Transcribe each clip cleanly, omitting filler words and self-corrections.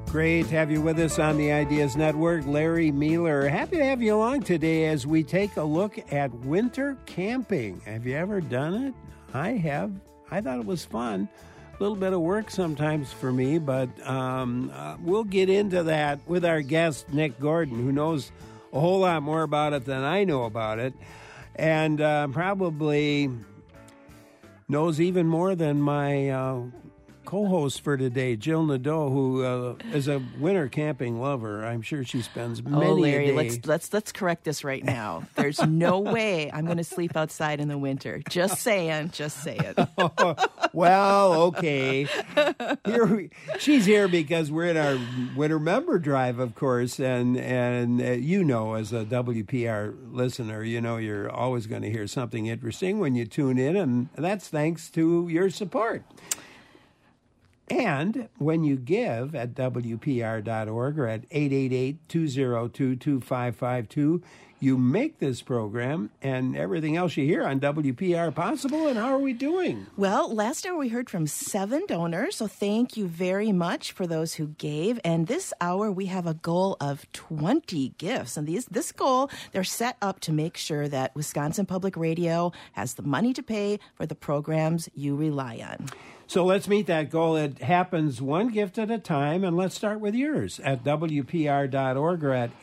Great to have you with us on the Ideas Network. Larry Mueller, happy to have you along today as we take a look at winter camping. Have you ever done it? I have. I thought it was fun. A little bit of work sometimes for me, but we'll get into that with our guest, Nick Gordon, who knows a whole lot more about it than I know about it, and probably knows even more than my co-host for today, Jill Nadeau, who is a winter camping lover. I'm sure she spends many Larry, a day. let's correct this right now. There's no way I'm going to sleep outside in the winter. Just saying. Well, okay. She's here because we're in our winter member drive, of course, and you know, as a WPR listener, you know you're always going to hear something interesting when you tune in, and that's thanks to your support. And when you give at WPR.org or at 888-202-2552, you make this program and everything else you hear on WPR possible. And how are we doing? Well, last hour we heard from 7 donors, so thank you very much for those who gave. And this hour we have a goal of 20 gifts. And this goal, they're set up to make sure that Wisconsin Public Radio has the money to pay for the programs you rely on. So let's meet that goal. It happens one gift at a time, and let's start with yours at WPR.org or at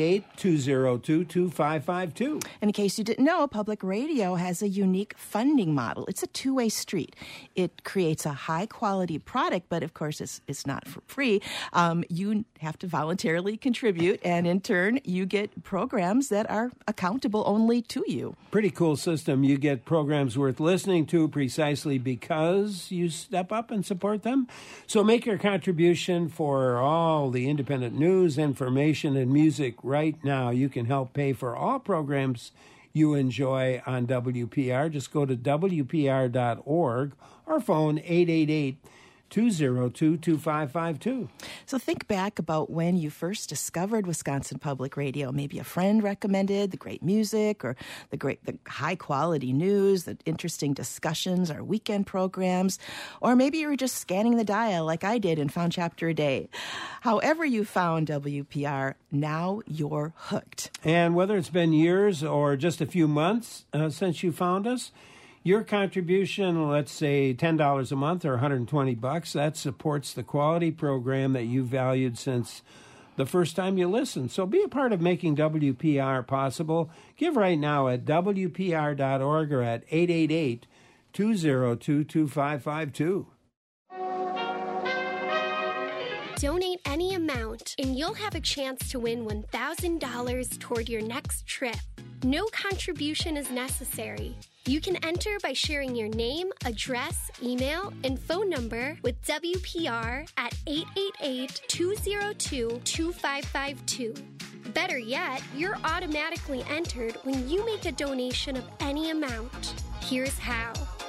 888-202-2552. And in case you didn't know, public radio has a unique funding model. It's a two-way street. It creates a high-quality product, but of course it's not for free. You have to voluntarily contribute, and in turn, you get programs that are accountable only to you. Pretty cool system. You get programs worth listening to precisely because you step up and support them. So make your contribution for all the independent news, information, and music right now. You can help pay for all programs you enjoy on WPR. Just go to WPR.org or phone 888-202-2552. So think back about when you first discovered Wisconsin Public Radio. Maybe a friend recommended the great music or the high-quality news, the interesting discussions, our weekend programs, or maybe you were just scanning the dial like I did and found Chapter a Day. However you found WPR, now you're hooked. And whether it's been years or just a few months since you found us, your contribution, let's say $10 a month or $120, that supports the quality program that you valued since the first time you listened. So be a part of making WPR possible. Give right now at WPR.org or at 888-202-2552. Donate any amount, and you'll have a chance to win $1,000 toward your next trip. No contribution is necessary. You can enter by sharing your name, address, email, and phone number with WPR at 888-202-2552. Better yet, you're automatically entered when you make a donation of any amount. Here's how.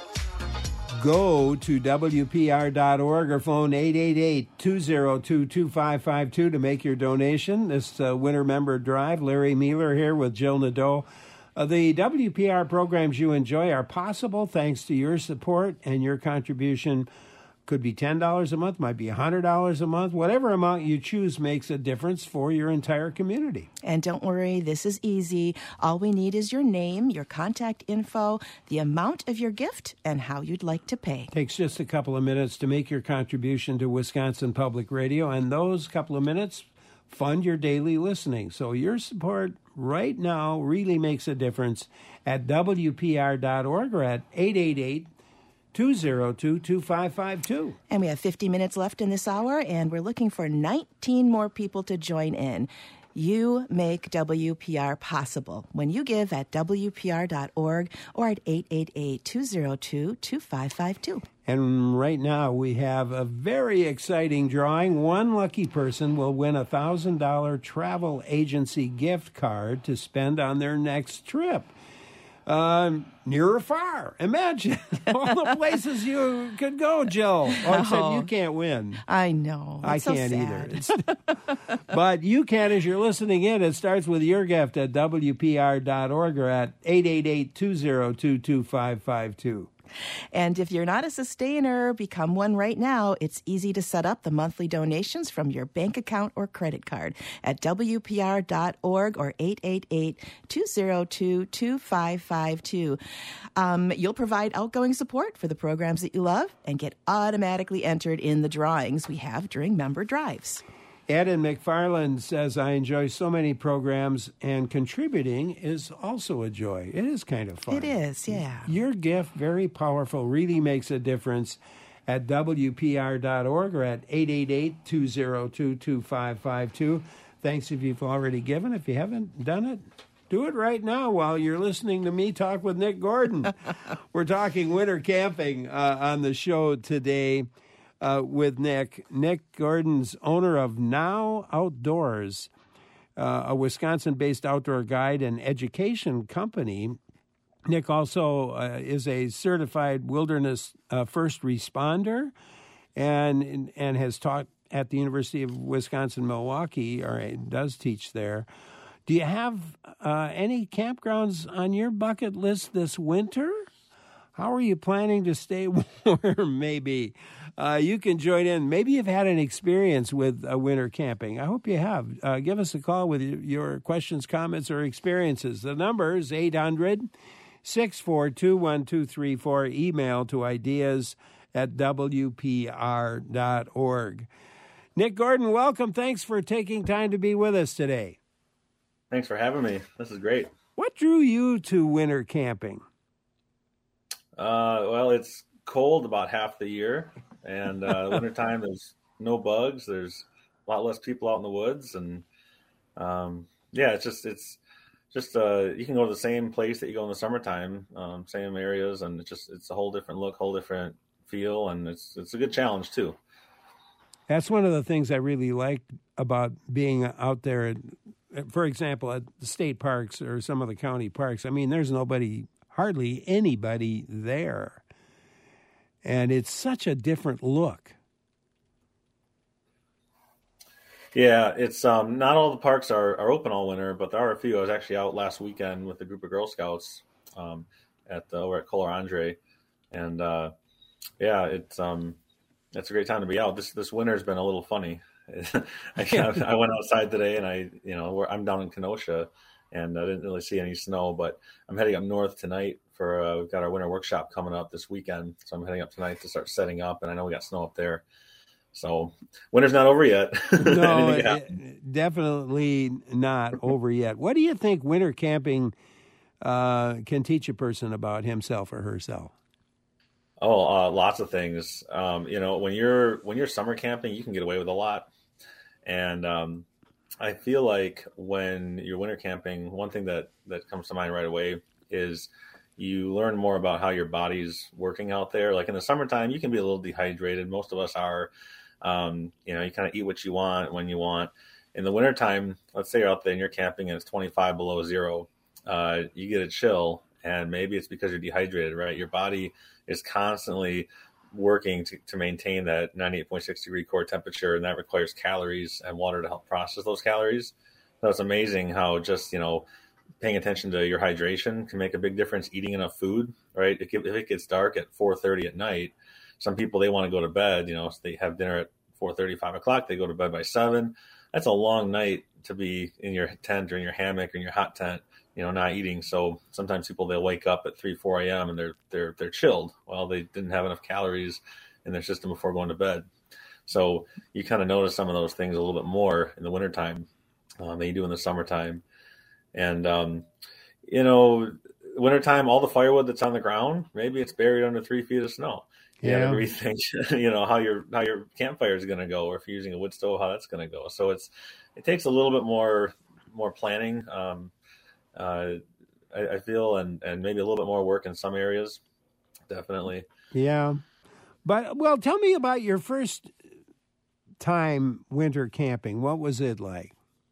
Go to WPR.org or phone 888-202-2552 to make your donation. This winter member drive, Larry Mueller here with Jill Nadeau. The WPR programs you enjoy are possible thanks to your support, and your contribution could be $10 a month, might be $100 a month. Whatever amount you choose makes a difference for your entire community. And don't worry, this is easy. All we need is your name, your contact info, the amount of your gift, and how you'd like to pay. Takes just a couple of minutes to make your contribution to Wisconsin Public Radio, and those couple of minutes fund your daily listening. So your support right now really makes a difference at WPR.org or at 888-202-2552. And we have 50 minutes left in this hour, and we're looking for 19 more people to join in. You make WPR possible when you give at WPR.org or at 888-202-2552. And right now we have a very exciting drawing. One lucky person will win a $1,000 travel agency gift card to spend on their next trip. Near or far. Imagine all the places you could go, Jill. Except you can't win. I know. It's I can't so either. sad. But you can as you're listening in. It starts with your gift at WPR.org or at 888-202-2552. And if you're not a sustainer, become one right now. It's easy to set up the monthly donations from your bank account or credit card at WPR.org or 888-202-2552. You'll provide outgoing support for the programs that you love and get automatically entered in the drawings we have during member drives. Ed in McFarland says, I enjoy so many programs, and contributing is also a joy. It is kind of fun. It is, yeah. Your gift, very powerful, really makes a difference at WPR.org or at 888-202-2552. Thanks if you've already given. If you haven't done it, do it right now while you're listening to me talk with Nick Gordon. We're talking winter camping on the show today. With Nick. Nick Gordon's owner of Now Outdoors, a Wisconsin-based outdoor guide and education company. Nick also is a certified wilderness first responder and has taught at the University of Wisconsin-Milwaukee, or does teach there. Do you have any campgrounds on your bucket list this winter? How are you planning to stay warm, maybe? You can join in. Maybe you've had an experience with winter camping. I hope you have. Give us a call with your questions, comments, or experiences. The number is 800-642-1234. Email to ideas@wpr.org. Nick Gordon, welcome. Thanks for taking time to be with us today. Thanks for having me. This is great. What drew you to winter camping? Well, it's cold about half the year, and wintertime there's no bugs. There's a lot less people out in the woods, and it's just you can go to the same place that you go in the summertime, same areas, and it's a whole different look, whole different feel, and it's a good challenge too. That's one of the things I really like about being out there, for example, at the state parks or some of the county parks. I mean, there's hardly anybody there. And it's such a different look. Yeah, it's not all the parks are open all winter, but there are a few. I was actually out last weekend with a group of Girl Scouts over at Kohler Andre, and it's a great time to be out. This winter's been a little funny. I went outside today, and I'm down in Kenosha, and I didn't really see any snow, but I'm heading up north tonight for we've got our winter workshop coming up this weekend. So I'm heading up tonight to start setting up, and I know we got snow up there. So winter's not over yet. No, definitely not over yet. What do you think winter camping can teach a person about himself or herself? Oh, lots of things. When you're summer camping, you can get away with a lot. And I feel like when you're winter camping, one thing that comes to mind right away is you learn more about how your body's working out there. Like in the summertime, you can be a little dehydrated. Most of us are. You kind of eat what you want when you want. In the wintertime, let's say you're out there and you're camping and it's 25 below zero. You get a chill, and maybe it's because you're dehydrated, right? Your body is constantly working to maintain that 98.6 degree core temperature, and that requires calories and water to help process those calories. So it's amazing how just, paying attention to your hydration can make a big difference. Eating enough food, right? If it gets dark at 4:30 at night, some people, they want to go to bed, so they have dinner at 4:30, 5 o'clock, they go to bed by 7. That's a long night to be in your tent or in your hammock or in your hot tent, not eating. So sometimes people, they'll wake up at 3, 4 a.m. and they're chilled. Well, they didn't have enough calories in their system before going to bed. So you kind of notice some of those things a little bit more in the wintertime than you do in the summertime. And, wintertime, all the firewood that's on the ground, maybe it's buried under 3 feet of snow. You got to rethink, how your campfire is going to go, or if you're using a wood stove, how that's going to go. So it takes a little bit more planning, I feel, and maybe a little bit more work in some areas, definitely. Yeah. But, well, tell me about your first time winter camping. What was it like?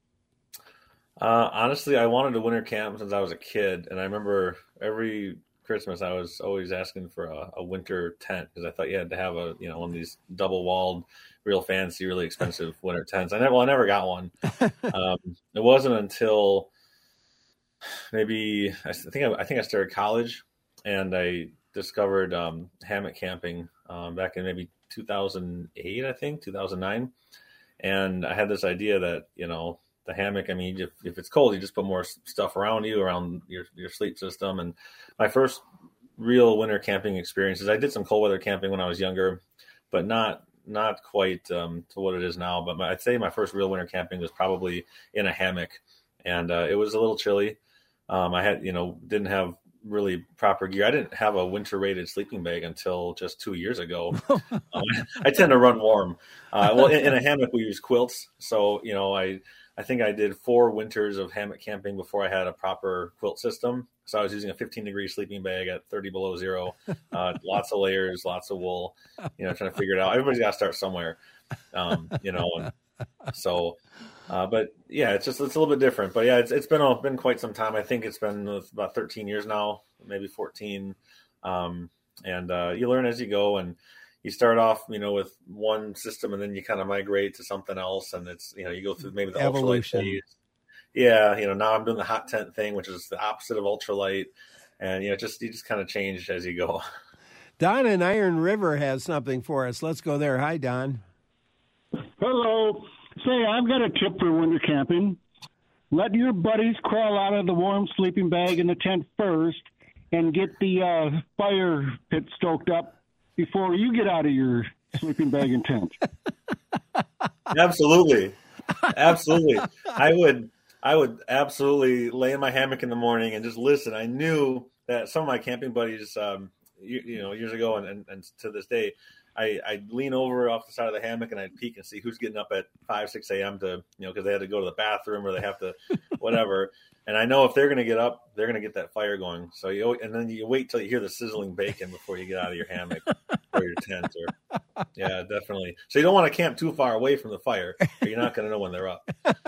Honestly, I wanted to winter camp since I was a kid, and I remember every Christmas I was always asking for a winter tent because I thought you had to have one of these double-walled, real fancy, really expensive winter tents. I never got one. It wasn't until maybe I think I started college, and I discovered hammock camping back in maybe 2008, I think 2009, and I had this idea that the hammock. I mean, if it's cold, you just put more stuff around you, around your sleep system. And my first real winter camping experiences, I did some cold weather camping when I was younger, but not quite to what it is now. But I'd say my first real winter camping was probably in a hammock, and it was a little chilly. I had, didn't have really proper gear. I didn't have a winter rated sleeping bag until just 2 years ago. I tend to run warm. Well, in a hammock, we use quilts. So, I think I did 4 winters of hammock camping before I had a proper quilt system. So I was using a 15-degree sleeping bag at 30 below zero, lots of layers, lots of wool, trying to figure it out. Everybody's got to start somewhere, and so, but yeah, it's a little bit different. But yeah, it's been quite some time. I think it's been about 13 years now, maybe 14. And you learn as you go, and you start off, with one system, and then you kind of migrate to something else, and it's, you go through maybe the evolution. Ultralight phase. Yeah, now I'm doing the hot tent thing, which is the opposite of ultralight, and you just kind of change as you go. Don in Iron River has something for us. Let's go there. Hi, Don. Hello. Say, I've got a tip for winter camping. Let your buddies crawl out of the warm sleeping bag in the tent first and get the fire pit stoked up before you get out of your sleeping bag and tent. Absolutely. I would absolutely lay in my hammock in the morning and just listen. I knew that some of my camping buddies, years ago and to this day, I'd lean over off the side of the hammock and I'd peek and see who's getting up at 5, 6 a.m. to, because they had to go to the bathroom or they have to whatever. And I know if they're going to get up, they're going to get that fire going. So and then you wait till you hear the sizzling bacon before you get out of your hammock or your tent. Yeah, definitely. So you don't want to camp too far away from the fire, or you're not going to know when they're up.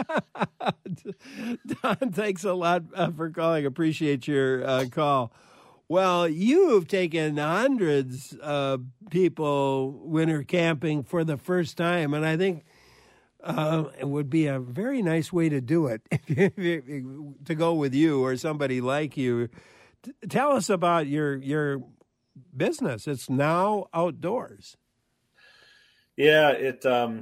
Don, thanks a lot for calling. Appreciate your call. Well, you've taken hundreds of people winter camping for the first time, and I think it would be a very nice way to do it, to go with you or somebody like you. Tell us about your business. It's Now Outdoors. Yeah, it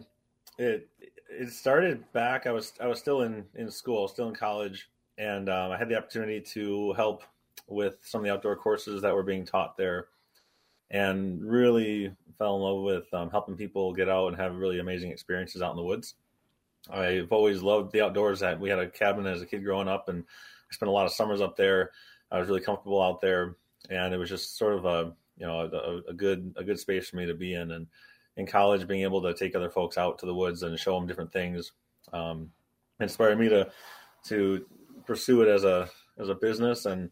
started back. I was still in school, still in college, and I had the opportunity to help with some of the outdoor courses that were being taught there, and really fell in love with helping people get out and have really amazing experiences out in the woods. I've always loved the outdoors. We had a cabin as a kid growing up, and I spent a lot of summers up there. I was really comfortable out there, and it was just sort of a good space for me to be in. And in college, being able to take other folks out to the woods and show them different things inspired me to pursue it as a business. And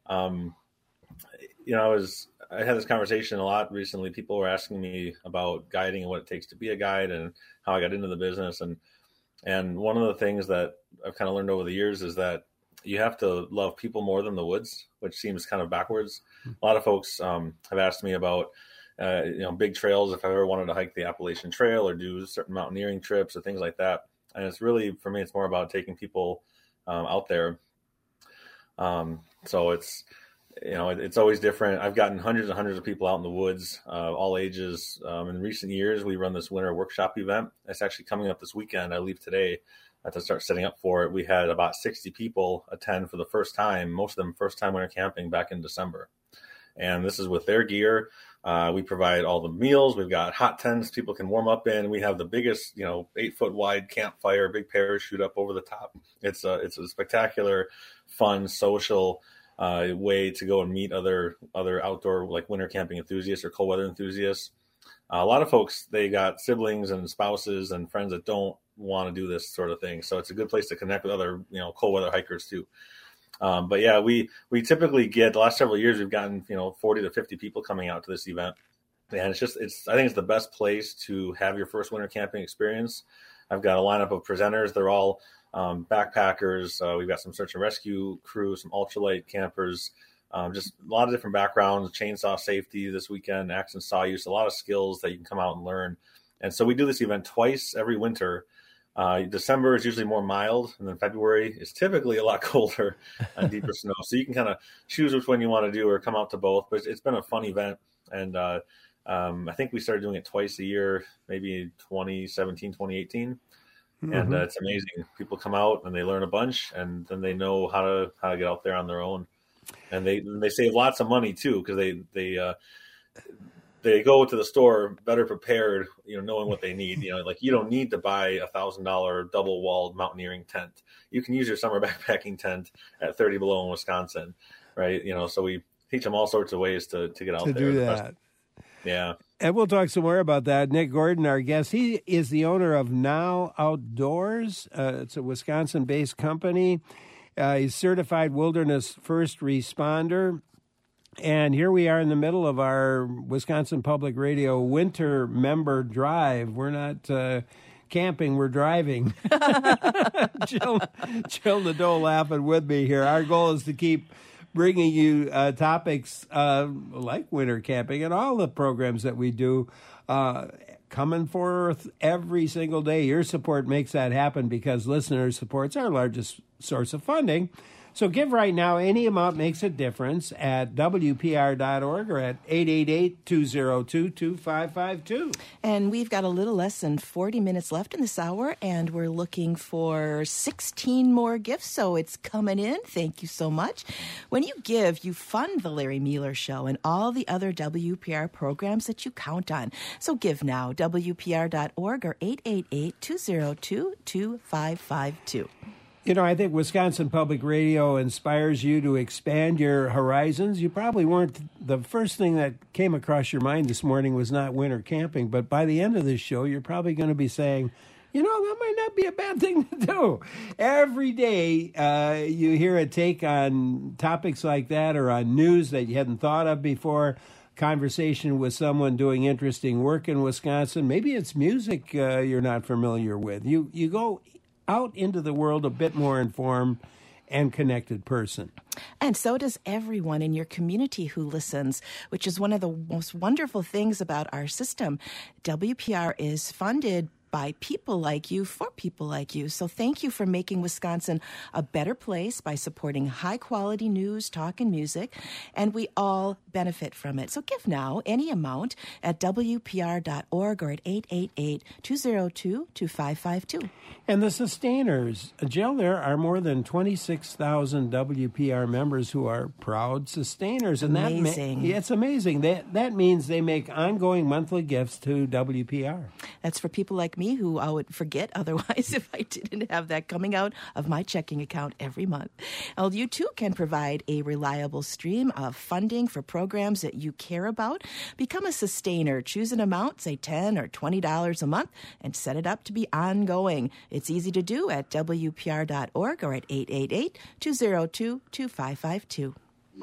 I had this conversation a lot recently. People were asking me about guiding and what it takes to be a guide and how I got into the business. And one of the things that I've kind of learned over the years is that you have to love people more than the woods, which seems kind of backwards. A lot of folks have asked me about, big trails, if I ever wanted to hike the Appalachian Trail or do certain mountaineering trips or things like that. And it's really, for me, it's more about taking people out there. So it's always different. I've gotten hundreds and hundreds of people out in the woods, all ages. In recent years, we run this winter workshop event. It's actually coming up this weekend. I leave today to start setting up for it. We had about 60 people attend for the first time, most of them first time winter camping back in December. And this is with their gear. We provide all the meals. We've got hot tents people can warm up in. We have the biggest, 8-foot wide campfire, big parachute up over the top. It's a spectacular, fun, social way to go and meet other outdoor, like winter camping enthusiasts or cold weather enthusiasts. A lot of folks, they got siblings and spouses and friends that don't want to do this sort of thing. So it's a good place to connect with other, cold weather hikers too. But yeah, we typically get, the last several years, we've gotten, 40 to 50 people coming out to this event. And I think it's the best place to have your first winter camping experience. I've got a lineup of presenters. They're all backpackers. We've got some search and rescue crew, some ultralight campers, just a lot of different backgrounds, chainsaw safety this weekend, axe and saw use, a lot of skills that you can come out and learn. And so we do this event twice every winter. December is usually more mild, and then February is typically a lot colder and deeper snow. So you can kind of choose which one you want to do or come out to both. But it's been a fun event, and I think we started doing it twice a year, maybe 2017, 2018. Mm-hmm. And it's amazing. People come out and they learn a bunch, and then they know how to get out there on their own, and they save lots of money too, because they go to the store better prepared, knowing what they need. Like, you don't need to buy $1,000 double-walled mountaineering tent. You can use your summer backpacking tent at 30 below in Wisconsin, right? So we teach them all sorts of ways to get out there. To do that. Yeah. And we'll talk some more about that. Nick Gordon, our guest, he is the owner of Now Outdoors. It's a Wisconsin-based company. He's certified wilderness first responder. And here we are in the middle of our Wisconsin Public Radio winter member drive. We're not camping, we're driving. Jill Nadeau laughing with me here. Our goal is to keep bringing you topics like winter camping and all the programs that we do coming forth every single day. Your support makes that happen because listener support's our largest source of funding. So give right now. Any amount makes a difference at WPR.org or at 888-202-2552. And we've got a little less than 40 minutes left in this hour, and we're looking for 16 more gifts, so it's coming in. Thank you so much. When you give, you fund The Larry Miller Show and all the other WPR programs that you count on. So give now, WPR.org or 888-202-2552. I think Wisconsin Public Radio inspires you to expand your horizons. You probably weren't, the first thing that came across your mind this morning was not winter camping, but by the end of this show, you're probably going to be saying, that might not be a bad thing to do. Every day you hear a take on topics like that or on news that you hadn't thought of before, conversation with someone doing interesting work in Wisconsin. Maybe it's music you're not familiar with. You go out into the world a bit more informed and connected person. And so does everyone in your community who listens, which is one of the most wonderful things about our system. WPR is funded by people like you, for people like you. So thank you for making Wisconsin a better place by supporting high-quality news, talk, and music, and we all benefit from it. So give now any amount at WPR.org or at 888-202-2552. And the sustainers. Jill, there are more than 26,000 WPR members who are proud sustainers. And amazing. It's amazing. That means they make ongoing monthly gifts to WPR. That's for people like me who I would forget otherwise if I didn't have that coming out of my checking account every month. Well, you too can provide a reliable stream of funding for programs that you care about. Become a sustainer. Choose an amount, say $10 or $20 a month, and set it up to be ongoing. It's easy to do at WPR.org or at 888-202-2552.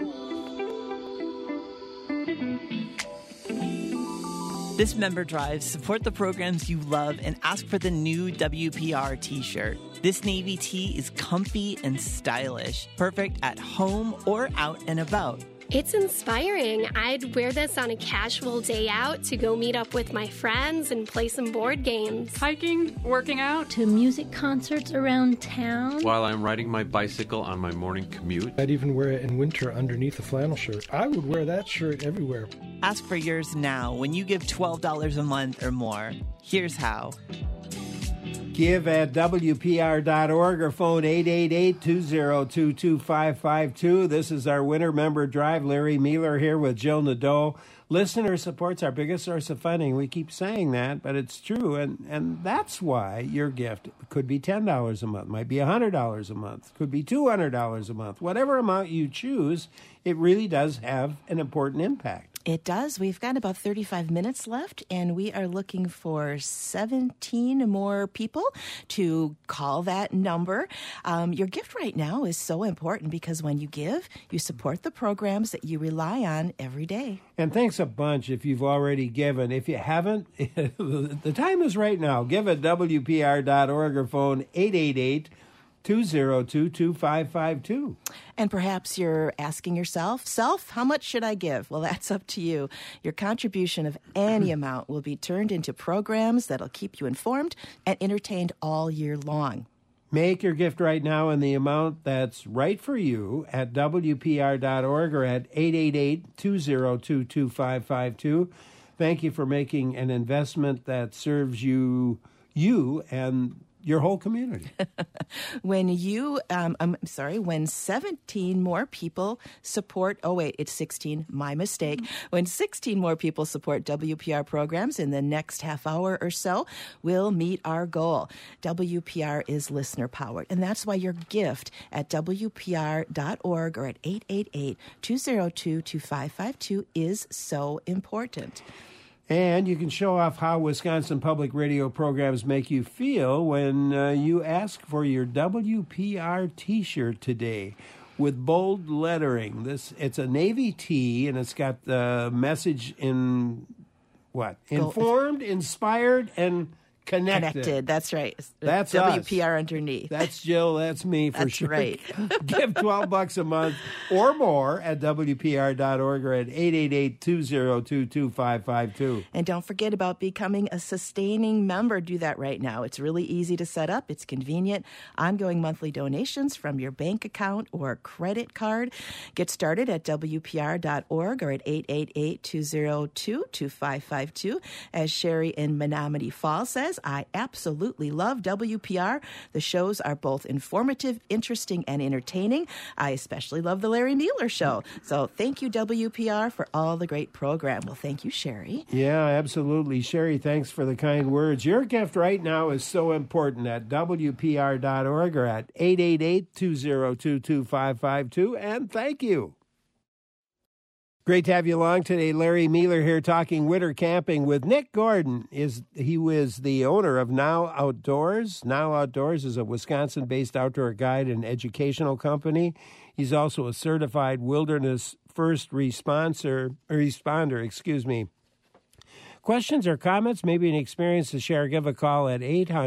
This member drive, support the programs you love and ask for the new WPR t-shirt. This navy tee is comfy and stylish, perfect at home or out and about. It's inspiring. I'd wear this on a casual day out to go meet up with my friends and play some board games. Hiking, working out. To music concerts around town. While I'm riding my bicycle on my morning commute. I'd even wear it in winter underneath a flannel shirt. I would wear that shirt everywhere. Ask for yours now when you give $12 a month or more. Here's how. Give at WPR.org or phone 888-202-2552. This is our winter member drive. Larry Miller here with Jill Nadeau. Listener support's our biggest source of funding. We keep saying that, but it's true. And that's why your gift could be $10 a month, might be $100 a month, could be $200 a month. Whatever amount you choose, it really does have an important impact. It does. We've got about 35 minutes left, and we are looking for 17 more people to call that number. Your gift right now is so important because when you give, you support the programs that you rely on every day. And thanks a bunch if you've already given. If you haven't, the time is right now. Give at WPR.org or phone 888 888-202-2552. And perhaps you're asking yourself, how much should I give? Well, that's up to you. Your contribution of any amount will be turned into programs that'll keep you informed and entertained all year long. Make your gift right now in the amount that's right for you at WPR.org or at 888-202-2552. Thank you for making an investment that serves you and your whole community. When 17 more people support, it's 16, my mistake. When 16 more people support WPR programs in the next half hour or so, we'll meet our goal. WPR is listener powered, and that's why your gift at WPR.org or at 888-202-2552 is so important. And you can show off how Wisconsin Public Radio programs make you feel when you ask for your WPR T-shirt today with bold lettering. It's a navy tee, and it's got the message in what? Informed, inspired, and connected. That's right. That's WPR us. Underneath. That's Jill. That's me for that's sure. Right. Give $12 a month or more at WPR.org or at 888-202-2552. And don't forget about becoming a sustaining member. Do that right now. It's really easy to set up. It's convenient. Ongoing monthly donations from your bank account or credit card. Get started at WPR.org or at 888-202-2552. As Sherry in Menominee Falls says, I absolutely love WPR. The shows are both informative, interesting, and entertaining. I especially love the Larry Mueller Show. So thank you, WPR, for all the great program. Well, thank you, Sherry. Yeah, absolutely. Sherry, thanks for the kind words. Your gift right now is so important at WPR.org or at 888-202-2552. And thank you. Great to have you along today. Larry Mueller here talking winter camping with Nick Gordon. He was the owner of Now Outdoors. Now Outdoors is a Wisconsin-based outdoor guide and educational company. He's also a certified wilderness first responder. Questions or comments, maybe an experience to share, give a call at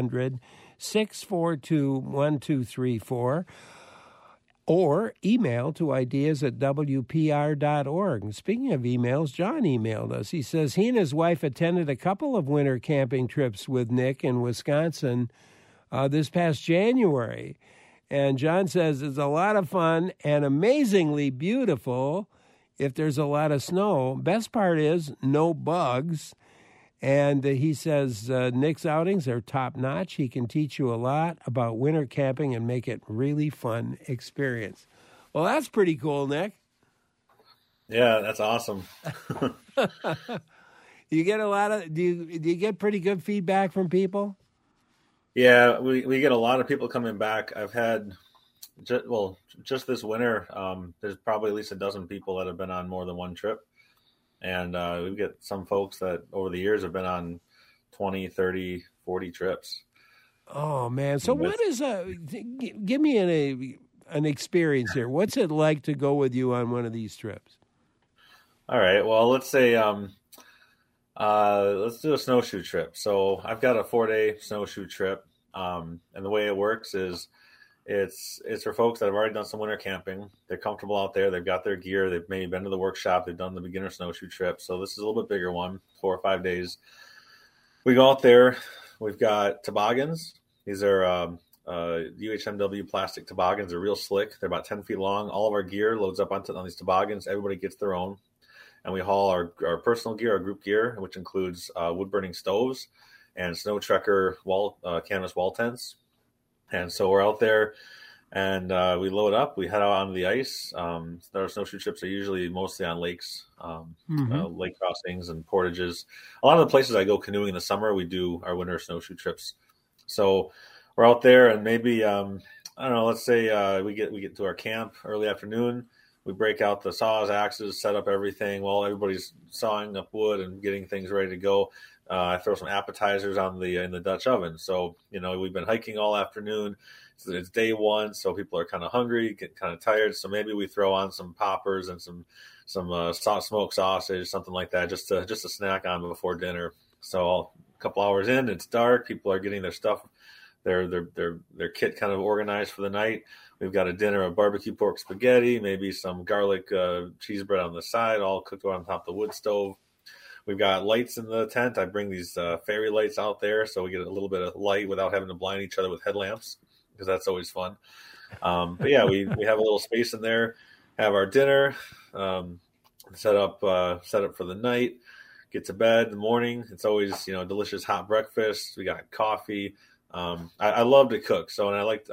800-642-1234. Or email to ideas@WPR.org. And speaking of emails, John emailed us. He says he and his wife attended a couple of winter camping trips with Nick in Wisconsin this past January. And John says it's a lot of fun and amazingly beautiful if there's a lot of snow. Best part is no bugs. And he says Nick's outings are top-notch. He can teach you a lot about winter camping and make it really fun experience. Well, that's pretty cool, Nick. Yeah, that's awesome. You get do you get pretty good feedback from people? Yeah, we get a lot of people coming back. I've had just this winter, there's probably at least a dozen people that have been on more than one trip. And we get some folks that over the years have been on 20, 30, 40 trips. Oh, man. So what is give me an experience here. What's it like to go with you on one of these trips? All right. Well, let's say let's do a snowshoe trip. So I've got a 4-day snowshoe trip. And the way it works is it's for folks that have already done some winter camping. They're comfortable out there. They've got their gear. They've maybe been to the workshop. They've done the beginner snowshoe trip. So this is a little bit bigger one, 4 or 5 days. We go out there. We've got toboggans. These are UHMW plastic toboggans. They're real slick. They're about 10 feet long. All of our gear loads up on these toboggans. Everybody gets their own. And we haul our personal gear, our group gear, which includes wood-burning stoves and snow trekker canvas wall tents. And so we're out there, and we load up. We head out onto the ice. Our snowshoe trips are usually mostly on lakes, lake crossings and portages. A lot of the places I go canoeing in the summer, we do our winter snowshoe trips. So we're out there, and maybe I don't know. Let's say we get to our camp early afternoon. We break out the saws, axes, set up everything while everybody's sawing up wood and getting things ready to go. I throw some appetizers in the Dutch oven. So, we've been hiking all afternoon. It's day one, so people are kind of hungry, get kind of tired. So maybe we throw on some poppers and some smoked sausage, something like that, just to snack on before dinner. So a couple hours in, it's dark. People are getting their stuff their kit kind of organized for the night. We've got a dinner of barbecue pork spaghetti, maybe some garlic cheese bread on the side, all cooked on top of the wood stove. We've got lights in the tent. I bring these fairy lights out there so we get a little bit of light without having to blind each other with headlamps, because that's always fun. But yeah, we have a little space in there, have our dinner, set up for the night, get to bed in the morning. It's always, delicious hot breakfast. We got coffee. I love to cook. So, and I like,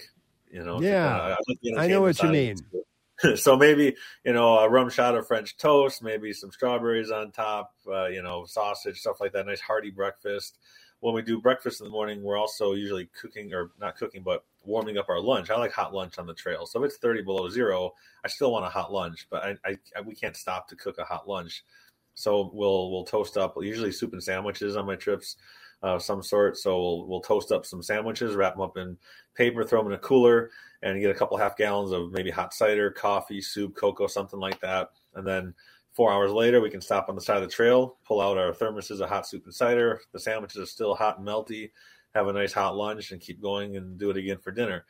yeah, I know what you mean. So maybe, a rum shot of French toast, maybe some strawberries on top, sausage, stuff like that. Nice hearty breakfast. When we do breakfast in the morning, we're also usually cooking, or not cooking, but warming up our lunch. I like hot lunch on the trail. So if it's 30 below zero, I still want a hot lunch, but we can't stop to cook a hot lunch. So we'll toast up usually soup and sandwiches on my trips of some sort. So we'll toast up some sandwiches, wrap them up in paper, throw them in a cooler, and get a couple half gallons of maybe hot cider, coffee, soup, cocoa, something like that. And then 4 hours later, we can stop on the side of the trail, pull out our thermoses of hot soup and cider. The sandwiches are still hot and melty, have a nice hot lunch, and keep going and do it again for dinner.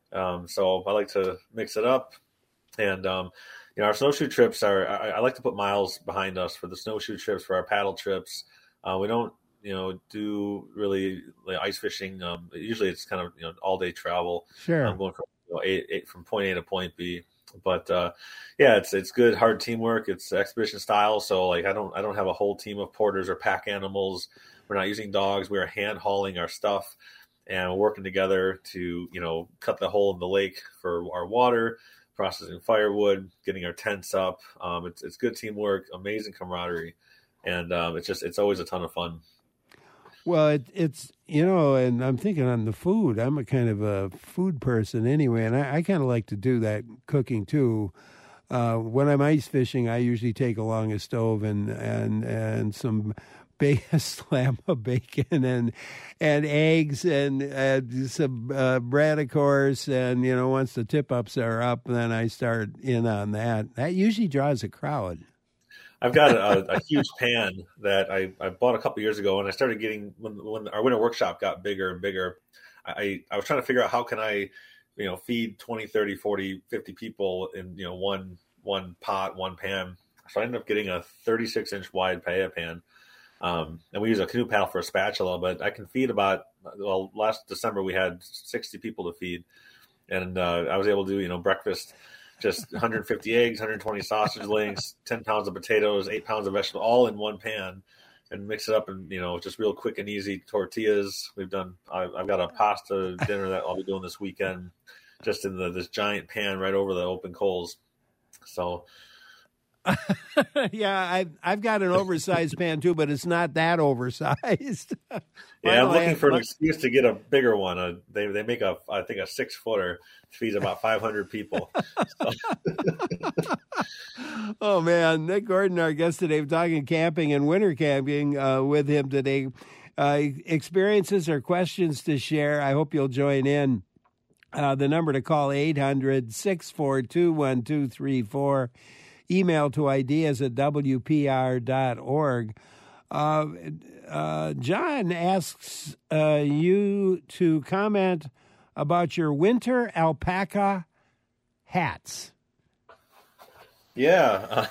So I like to mix it up. And, our snowshoe trips I like to put miles behind us for the snowshoe trips, for our paddle trips. We don't, do really like ice fishing. Usually it's kind of, all day travel. Sure. I'm going from from point A to point B. But yeah, it's good hard teamwork. It's expedition style. So like I don't have a whole team of porters or pack animals. We're not using dogs. We're hand hauling our stuff, and we're working together to cut the hole in the lake for our water, processing firewood, getting our tents up. It's good teamwork, amazing camaraderie, and it's always a ton of fun. Well, it's and I'm thinking on the food. I'm a kind of a food person anyway, and I kind of like to do that cooking too. When I'm ice fishing, I usually take along a stove and some slam of bacon and eggs and some bread, of course. And once the tip ups are up, then I start in on that. That usually draws a crowd. I've got a huge pan that I bought a couple years ago, and I started getting when our winter workshop got bigger and bigger. I was trying to figure out how can I, feed 20, 30, 40, 50 people in, one pot, one pan. So I ended up getting a 36-inch wide paella pan. And we use a canoe paddle for a spatula, but I can feed last December we had 60 people to feed. And I was able to do, breakfast, just 150 eggs, 120 sausage links, 10 pounds of potatoes, 8 pounds of vegetables, all in one pan, and mix it up and, just real quick and easy tortillas. I've got a pasta dinner that I'll be doing this weekend, just in this giant pan right over the open coals. So, yeah, I've got an oversized pan too, but it's not that oversized. Yeah, I'm looking for an excuse to get a bigger one. They make I think a 6-footer feeds about 500 people. Oh man, Nick Gordon, our guest today, we're talking camping and winter camping with him today. Experiences or questions to share. I hope you'll join in. The number to call 800-642-1234. Email to ideas@wpr.org. John asks you to comment about your winter alpaca hats. Yeah.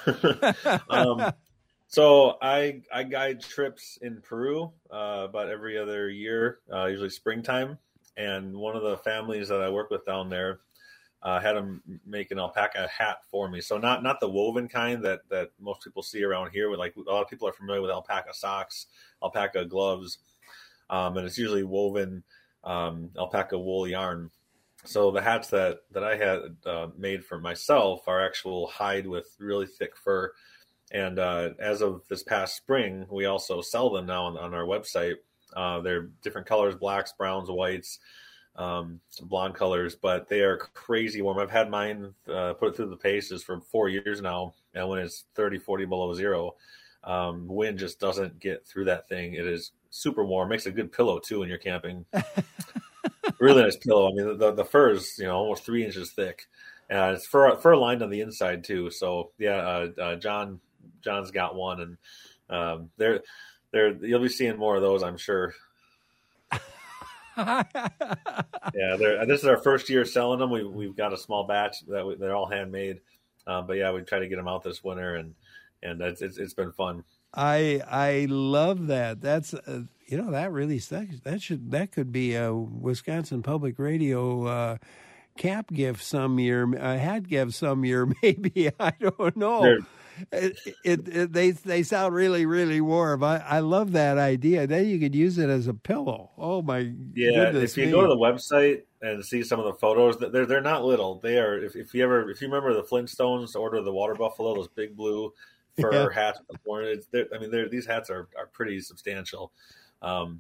So I guide trips in Peru about every other year, usually springtime. And one of the families that I work with down there had them make an alpaca hat for me. So not the woven kind that most people see around here. A lot of people are familiar with alpaca socks, alpaca gloves, and it's usually woven alpaca wool yarn. So the hats that I had made for myself are actual hide with really thick fur. And as of this past spring, we also sell them now on our website. They're different colors: blacks, browns, whites, some blonde colors, but they are crazy warm. I've had mine put it through the paces for 4 years now, and when it's 30, 40 below zero, wind just doesn't get through that thing. It is super warm. Makes a good pillow too when you're camping. Really nice pillow. I mean, the fur is almost 3 inches thick. It's fur lined on the inside too. So yeah, John's got one, and you'll be seeing more of those, I'm sure. Yeah, this is our first year selling them. We've got a small batch they're all handmade, but yeah, we try to get them out this winter, and it's been fun. I love that. That's that really sucks. That could be a Wisconsin Public Radio cap gift some year, a hat gift some year, maybe. I don't know. They sound really, really warm. I love that idea. Then you could use it as a pillow. Oh my goodness! If you go to the website and see some of the photos, they're not little. They are. If you remember the Flintstones, Order of the Water Buffalo, those big blue fur hats. These hats are pretty substantial. Well,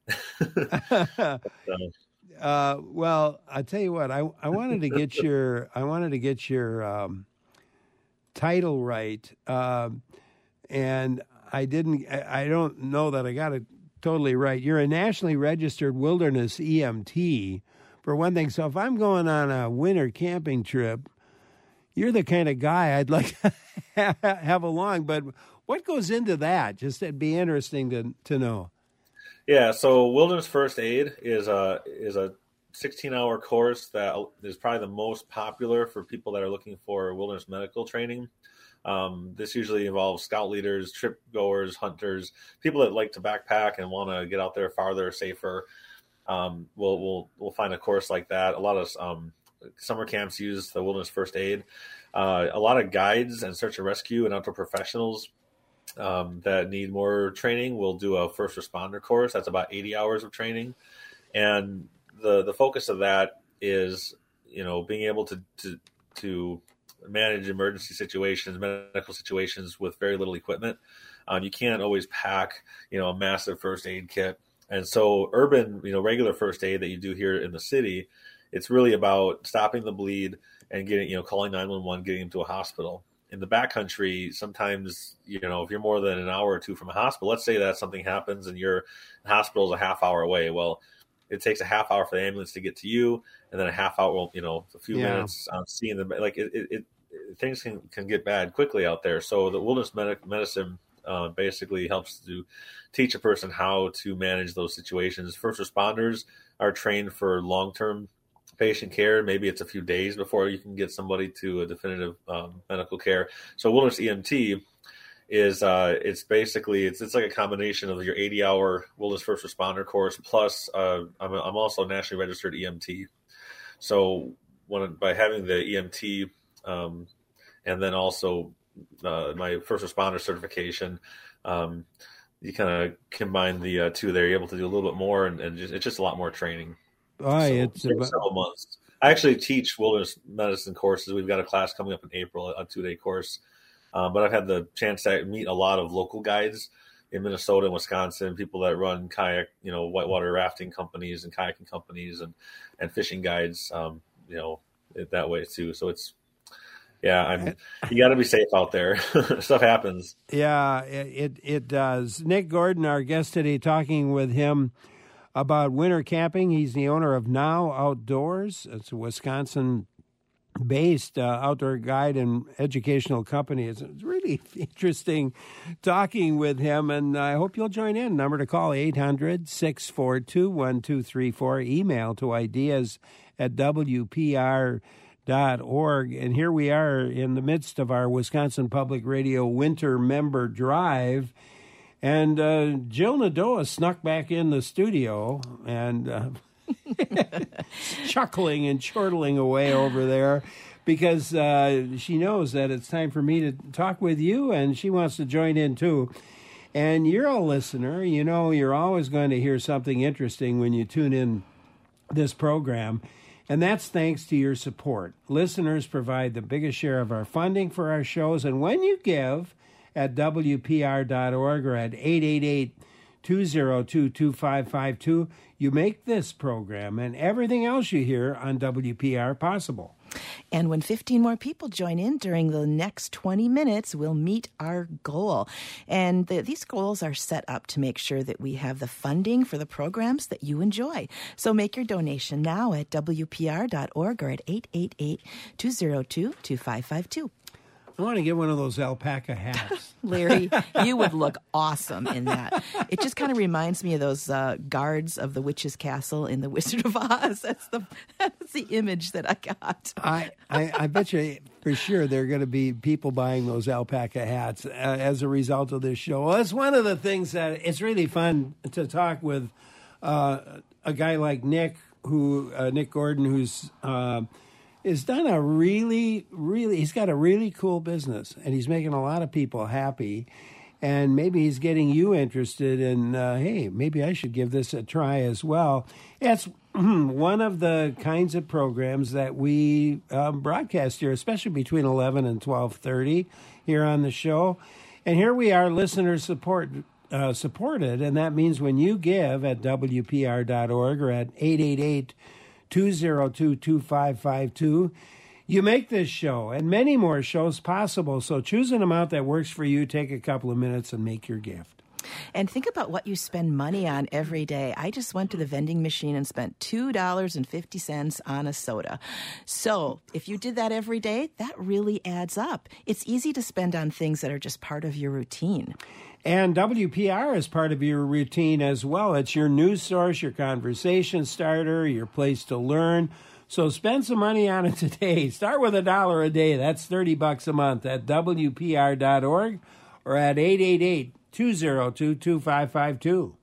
I tell you what, I wanted to get your title right, and I don't know that I got it totally right. You're a nationally registered wilderness EMT, for one thing. So if I'm going on a winter camping trip, you're the kind of guy I'd like to have along. But what goes into that? Just it'd be interesting to know. Yeah, so Wilderness First Aid is a 16-hour course that is probably the most popular for people that are looking for wilderness medical training. This usually involves scout leaders, trip goers, hunters, people that like to backpack and want to get out there farther, safer. We'll find a course like that. A lot of summer camps use the Wilderness First Aid. A lot of guides and search and rescue and outdoor professionals that need more training will do a first responder course. That's about 80 hours of training. And the focus of that is, being able to manage emergency situations, medical situations with very little equipment. You can't always pack, a massive first aid kit. And so urban, regular first aid that you do here in the city, it's really about stopping the bleed and getting, calling 911, getting them to a hospital. In the backcountry, sometimes, if you're more than an hour or two from a hospital, let's say that something happens and your hospital is a half hour away. Well, it takes a half hour for the ambulance to get to you, and then a half hour, a few minutes on seeing them. Like things can get bad quickly out there. So the wilderness medicine basically helps to teach a person how to manage those situations. First responders are trained for long-term patient care. Maybe it's a few days before you can get somebody to a definitive medical care. So wilderness EMT is it's like a combination of your 80-hour wilderness first responder course plus I'm also a nationally registered EMT. So by having the EMT and then also my first responder certification, you kind of combine the two there. You're able to do a little bit more, and it's just a lot more training. It's several months. I actually teach wilderness medicine courses. We've got a class coming up in April, a 2-day course. But I've had the chance to meet a lot of local guides in Minnesota and Wisconsin, people that run kayak, whitewater rafting companies and kayaking companies and fishing guides, that way too. So it's, you got to be safe out there. Stuff happens. Yeah, it does. Nick Gordon, our guest today, talking with him about winter camping. He's the owner of Now Outdoors. It's a Wisconsin-based outdoor guide and educational company. It's really interesting talking with him, and I hope you'll join in. Number to call, 800-642-1234. Email to ideas@wpr.org. And here we are in the midst of our Wisconsin Public Radio Winter Member Drive. And Jill Nadeau snuck back in the studio and chuckling and chortling away over there because she knows that it's time for me to talk with you, and she wants to join in too. And you're a listener. You're always going to hear something interesting when you tune in this program, and that's thanks to your support. Listeners provide the biggest share of our funding for our shows, and when you give at WPR.org or at 888-202-2552, you make this program and everything else you hear on WPR possible. And when 15 more people join in during the next 20 minutes, we'll meet our goal. And these goals are set up to make sure that we have the funding for the programs that you enjoy. So make your donation now at WPR.org or at 888-202-2552. I want to get one of those alpaca hats. Larry, you would look awesome in that. It just kind of reminds me of those guards of the witch's castle in The Wizard of Oz. That's the image that I got. I bet you for sure there are going to be people buying those alpaca hats as a result of this show. Well, it's one of the things that it's really fun to talk with a guy like Nick Gordon, who's has done a really, he's got a really cool business, and he's making a lot of people happy. And maybe he's getting you interested in, hey, maybe I should give this a try as well. It's one of the kinds of programs that we broadcast here, especially between 11 and 12:30 here on the show. And here we are, listener supported, and that means when you give at WPR.org or at 888-202-2552, you make this show and many more shows possible. So choose an amount that works for you. Take a couple of minutes and make your gift. And think about what you spend money on every day. I just went to the vending machine and spent $2.50 on a soda. So if you did that every day, that really adds up. It's easy to spend on things that are just part of your routine. And WPR is part of your routine as well. It's your news source, your conversation starter, your place to learn. So spend some money on it today. Start with $1 a day. That's $30 a month at WPR.org or at 888-202-2552.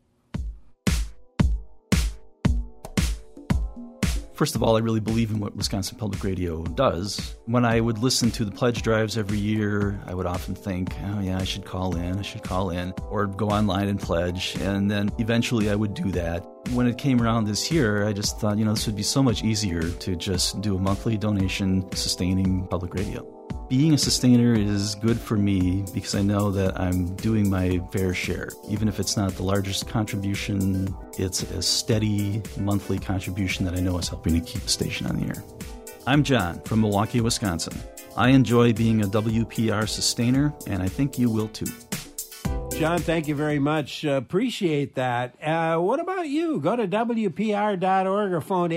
First of all, I really believe in what Wisconsin Public Radio does. When I would listen to the pledge drives every year, I would often think, oh yeah, I should call in, or go online and pledge. And then eventually I would do that. When it came around this year, I just thought, this would be so much easier to just do a monthly donation sustaining public radio. Being a sustainer is good for me because I know that I'm doing my fair share. Even if it's not the largest contribution, it's a steady monthly contribution that I know is helping to keep the station on the air. I'm John from Milwaukee, Wisconsin. I enjoy being a WPR sustainer, and I think you will too. John, thank you very much. Appreciate that. What about you? Go to WPR.org or phone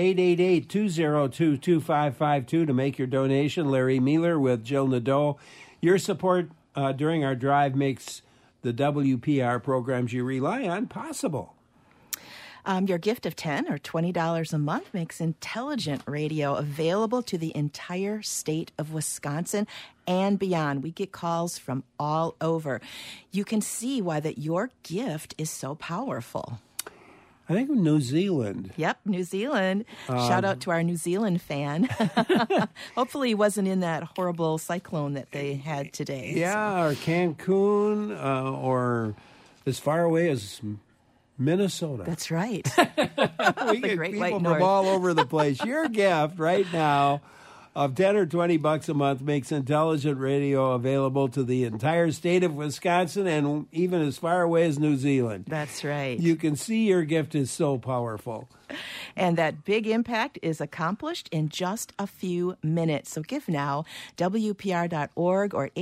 888-202-2552 to make your donation. Larry Mealer with Jill Nadeau. Your support during our drive makes the WPR programs you rely on possible. Your gift of $10 or $20 a month makes intelligent radio available to the entire state of Wisconsin and beyond. We get calls from all over. You can see why that your gift is so powerful. I think New Zealand. Yep, New Zealand. Shout out to our New Zealand fan. Hopefully he wasn't in that horrible cyclone that they had today. Yeah, or Cancun, or as far away as Minnesota. That's right. We get people from all over the place. Your gift right now of $10 or $20 a month makes intelligent radio available to the entire state of Wisconsin and even as far away as New Zealand. That's right. You can see your gift is so powerful. And that big impact is accomplished in just a few minutes. So give now, WPR.org or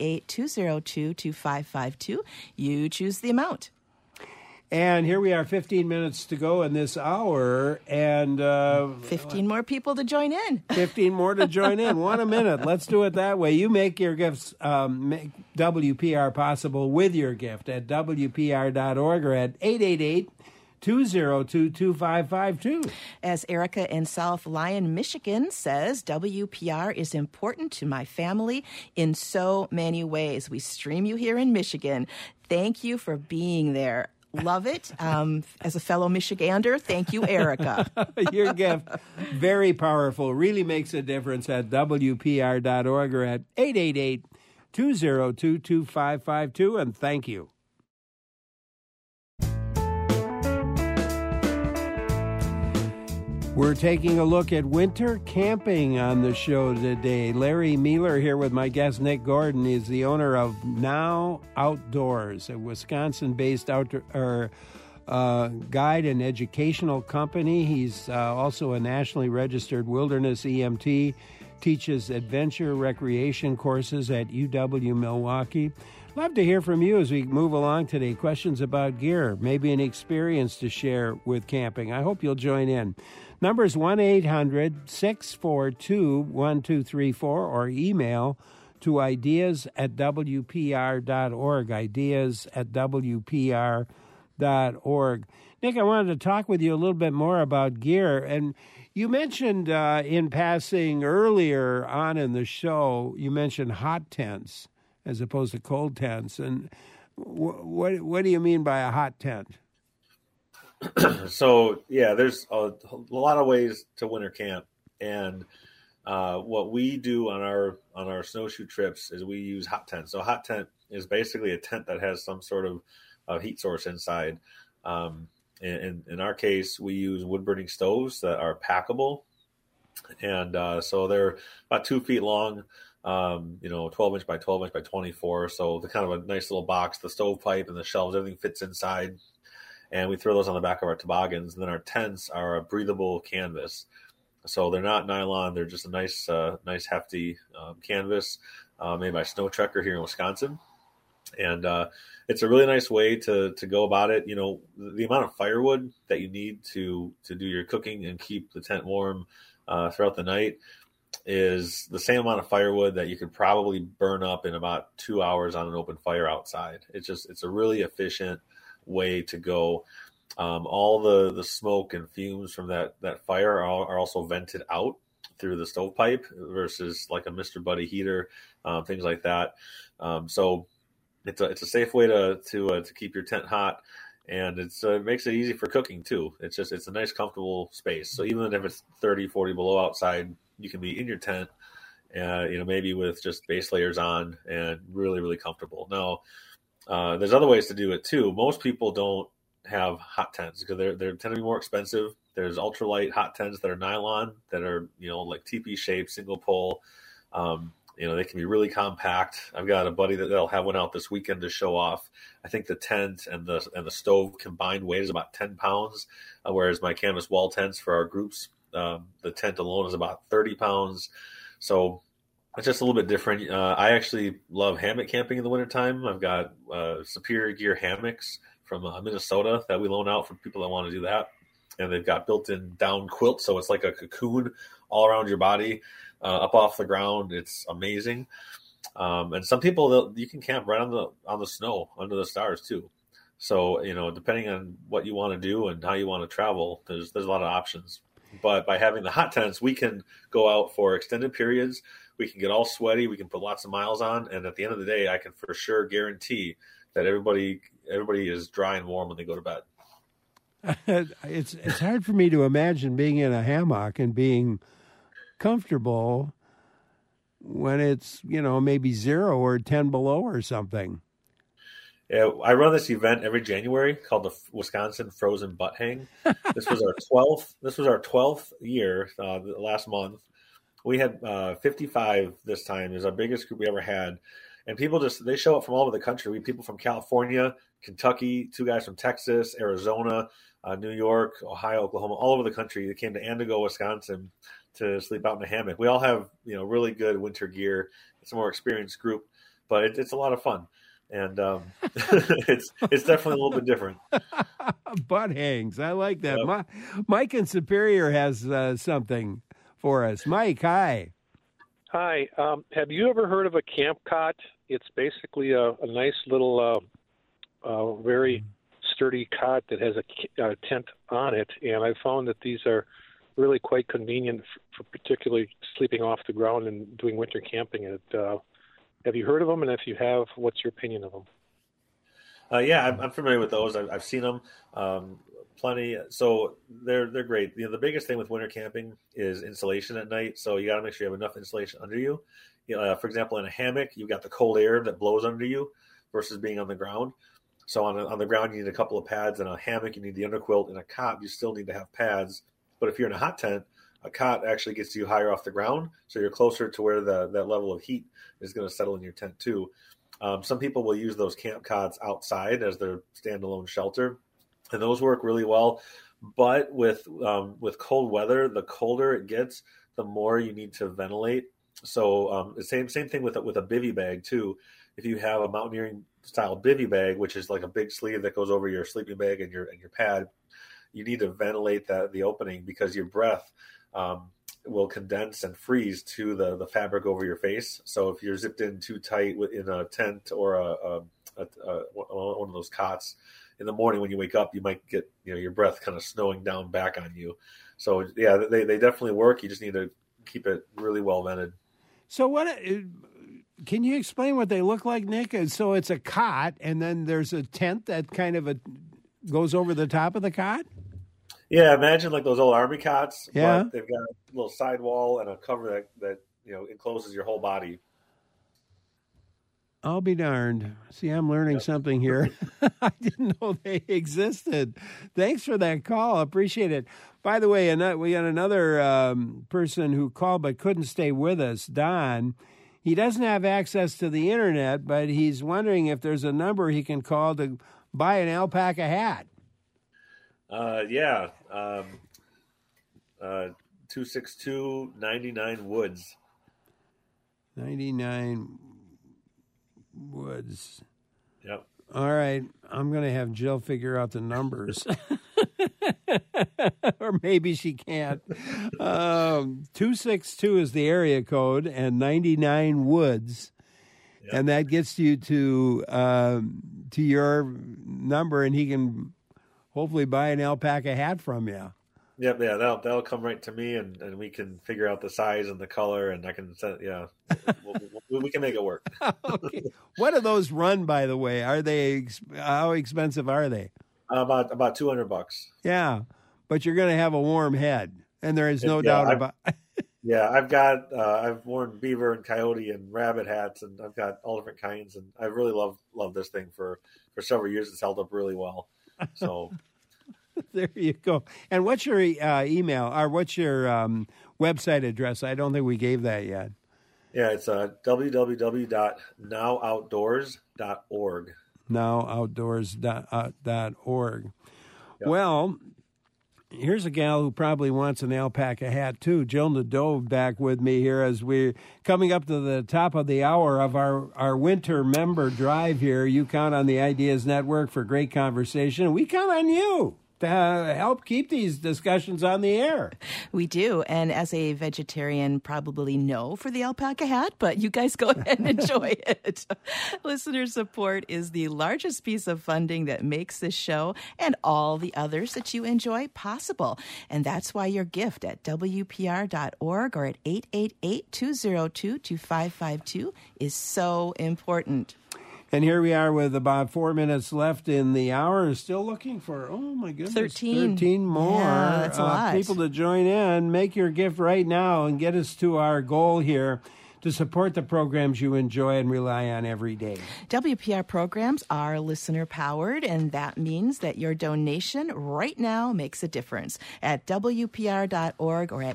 888-202-2552. You choose the amount. And here we are, 15 minutes to go in this hour, and 15 more people to join in. 15 more to join in. 1 a minute. Let's do it that way. You make your gifts, make WPR possible with your gift at WPR.org or at 888-202-2552. As Erica in South Lyon, Michigan says, WPR is important to my family in so many ways. We stream you here in Michigan. Thank you for being there. Love it. As a fellow Michigander, thank you, Erica. Your gift, very powerful, really makes a difference at WPR.org or at 888-202-2552, and thank you. We're taking a look at winter camping on the show today. Larry Mealer here with my guest Nick Gordon. He's the owner of Now Outdoors, a Wisconsin-based outdoor guide and educational company. He's also a nationally registered wilderness EMT, teaches adventure recreation courses at UW Milwaukee. Love to hear from you as we move along today. Questions about gear, maybe an experience to share with camping. I hope you'll join in. Number is 1-800-642-1234 or email to ideas@wpr.org, ideas@wpr.org. Nick, I wanted to talk with you a little bit more about gear. And you mentioned in passing earlier on in the show, you mentioned hot tents as opposed to cold tents. And what do you mean by a hot tent? So, yeah, there's a lot of ways to winter camp. And what we do on our snowshoe trips is we use hot tents. So a hot tent is basically a tent that has some sort of heat source inside. In our case, we use wood-burning stoves that are packable. And so they're about 2 feet long, 12 inch by 12 inch by 24. So the kind of a nice little box, the stovepipe and the shelves, everything fits inside. And we throw those on the back of our toboggans. And then our tents are a breathable canvas. So they're not nylon. They're just a nice hefty canvas made by Snow Trekker here in Wisconsin. And it's a really nice way to go about it. You know, the amount of firewood that you need to do your cooking and keep the tent warm throughout the night is the same amount of firewood that you could probably burn up in about 2 hours on an open fire outside. It's a really efficient way to go. All the smoke and fumes from that fire are also vented out through the stovepipe versus like a Mr. Buddy heater, things like that. So it's a safe way to keep your tent hot, and it makes it easy for cooking too. It's a nice comfortable space. So even if it's 30, 40 below outside, you can be in your tent, maybe with just base layers on and really, really comfortable. Now, there's other ways to do it too. Most people don't have hot tents because they tend to be more expensive. There's ultralight hot tents that are nylon that are, like teepee shaped, single pole. They can be really compact. I've got a buddy that'll have one out this weekend to show off. I think the tent and the stove combined weight is about 10 pounds, whereas my canvas wall tents for our groups, the tent alone is about 30 pounds. So it's just a little bit different. I actually love hammock camping in the wintertime. I've got Superior Gear hammocks from Minnesota that we loan out for people that want to do that. And they've got built-in down quilts, so it's like a cocoon all around your body, up off the ground. It's amazing. And some people, you can camp right on the snow under the stars too. So, depending on what you want to do and how you want to travel, there's a lot of options. But by having the hot tents, we can go out for extended periods. We can get all sweaty. We can put lots of miles on. And at the end of the day, I can for sure guarantee that everybody is dry and warm when they go to bed. It's hard for me to imagine being in a hammock and being comfortable when it's, maybe 0 or 10 below or something. Yeah, I run this event every January called the Wisconsin Frozen Butt Hang. This was our 12th year last month. We had 55 this time. It was our biggest group we ever had. And people they show up from all over the country. We have people from California, Kentucky, 2 guys from Texas, Arizona, New York, Ohio, Oklahoma, all over the country. They came to Antigo, Wisconsin to sleep out in a hammock. We all have, really good winter gear. It's a more experienced group, but it's a lot of fun. And it's definitely a little bit different. Butt hangs. I like that. Yep. Mike in Superior has something for us. Mike, hi. Hi. Have you ever heard of a camp cot? It's basically a nice little, very sturdy cot that has a tent on it. And I found that these are really quite convenient for particularly sleeping off the ground and doing winter camping. Have you heard of them? And if you have, what's your opinion of them? Yeah, I'm familiar with those. I've seen them plenty. So they're great. The biggest thing with winter camping is insulation at night. So you got to make sure you have enough insulation under you. For example, in a hammock, you've got the cold air that blows under you versus being on the ground. So on the ground, you need a couple of pads. In a hammock, you need the underquilt. In a cot, you still need to have pads. But if you're in a hot tent, a cot actually gets you higher off the ground, so you're closer to where that level of heat is going to settle in your tent too. Some people will use those camp cots outside as their standalone shelter, and those work really well. But with cold weather, the colder it gets, the more you need to ventilate. So the same thing with a bivy bag too. If you have a mountaineering style bivy bag, which is like a big sleeve that goes over your sleeping bag and your pad, you need to ventilate the opening because your breath will condense and freeze to the fabric over your face. So if you're zipped in too tight in a tent or one of those cots, in the morning when you wake up, you might get your breath kind of snowing down back on you. So yeah, they definitely work. You just need to keep it really well vented. So can you explain what they look like, Nick? So it's a cot, and then there's a tent that kind of goes over the top of the cot? Yeah, imagine like those old army cots. Yeah. But they've got a little sidewall and a cover that encloses your whole body. I'll be darned. See, I'm learning something here. I didn't know they existed. Thanks for that call. Appreciate it. By the way, we got another person who called but couldn't stay with us, Don. He doesn't have access to the internet, but he's wondering if there's a number he can call to buy an alpaca hat. 262-99 Woods. 99 Woods. Yep. All right. I'm going to have Jill figure out the numbers. Or maybe she can't. 262 is the area code, and 99 Woods. Yep. And that gets you to your number, and he can hopefully buy an alpaca hat from you. Yep, yeah, that'll come right to me, and we can figure out the size and the color, and I can send. Yeah, we can make it work. Okay. What do those run, by the way? Are they how expensive are they? About $200. Yeah, but you're going to have a warm head, and there is no doubt about. Yeah, I've worn beaver and coyote and rabbit hats, and I've got all different kinds, and I really love this thing for several years. It's held up really well. So. There you go. And what's your email or what's your website address? I don't think we gave that yet. Yeah, it's www.nowoutdoors.org. Nowoutdoors.org. Yep. Well, here's a gal who probably wants an alpaca hat, too. Jill Nadeau back with me here as we're coming up to the top of the hour of our winter member drive here. You count on the Ideas Network for great conversation, and we count on you to help keep these discussions on the air. We do. And as a vegetarian, probably no for the alpaca hat, but you guys go ahead and enjoy it. Listener support is the largest piece of funding that makes this show and all the others that you enjoy possible. And that's why your gift at WPR.org or at 888-202-2552 is so important. And here we are with about 4 minutes left in the hour, still looking for, oh my goodness, 13 more that's a lot. People to join in. Make your gift right now and get us to our goal here to support the programs you enjoy and rely on every day. WPR programs are listener-powered, and that means that your donation right now makes a difference at WPR.org or at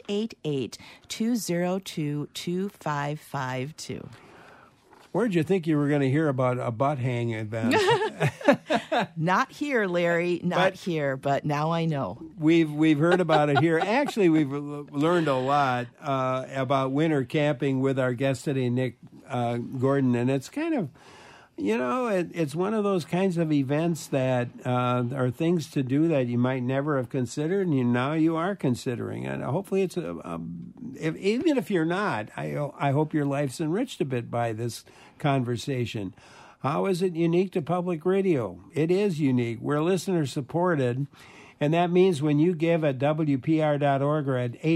888-202-2552. Where'd you think you were going to hear about a butt hang event? Not here, Larry. Not here, but now I know. We've heard about it here. Actually, we've learned a lot about winter camping with our guest today, Nick Gordon, and it's kind of, it's one of those kinds of events that are things to do that you might never have considered, and now you are considering. And hopefully it's, even if you're not, I hope your life's enriched a bit by this conversation. How is it unique to public radio? It is unique. We're listener-supported, and that means when you give at WPR.org or at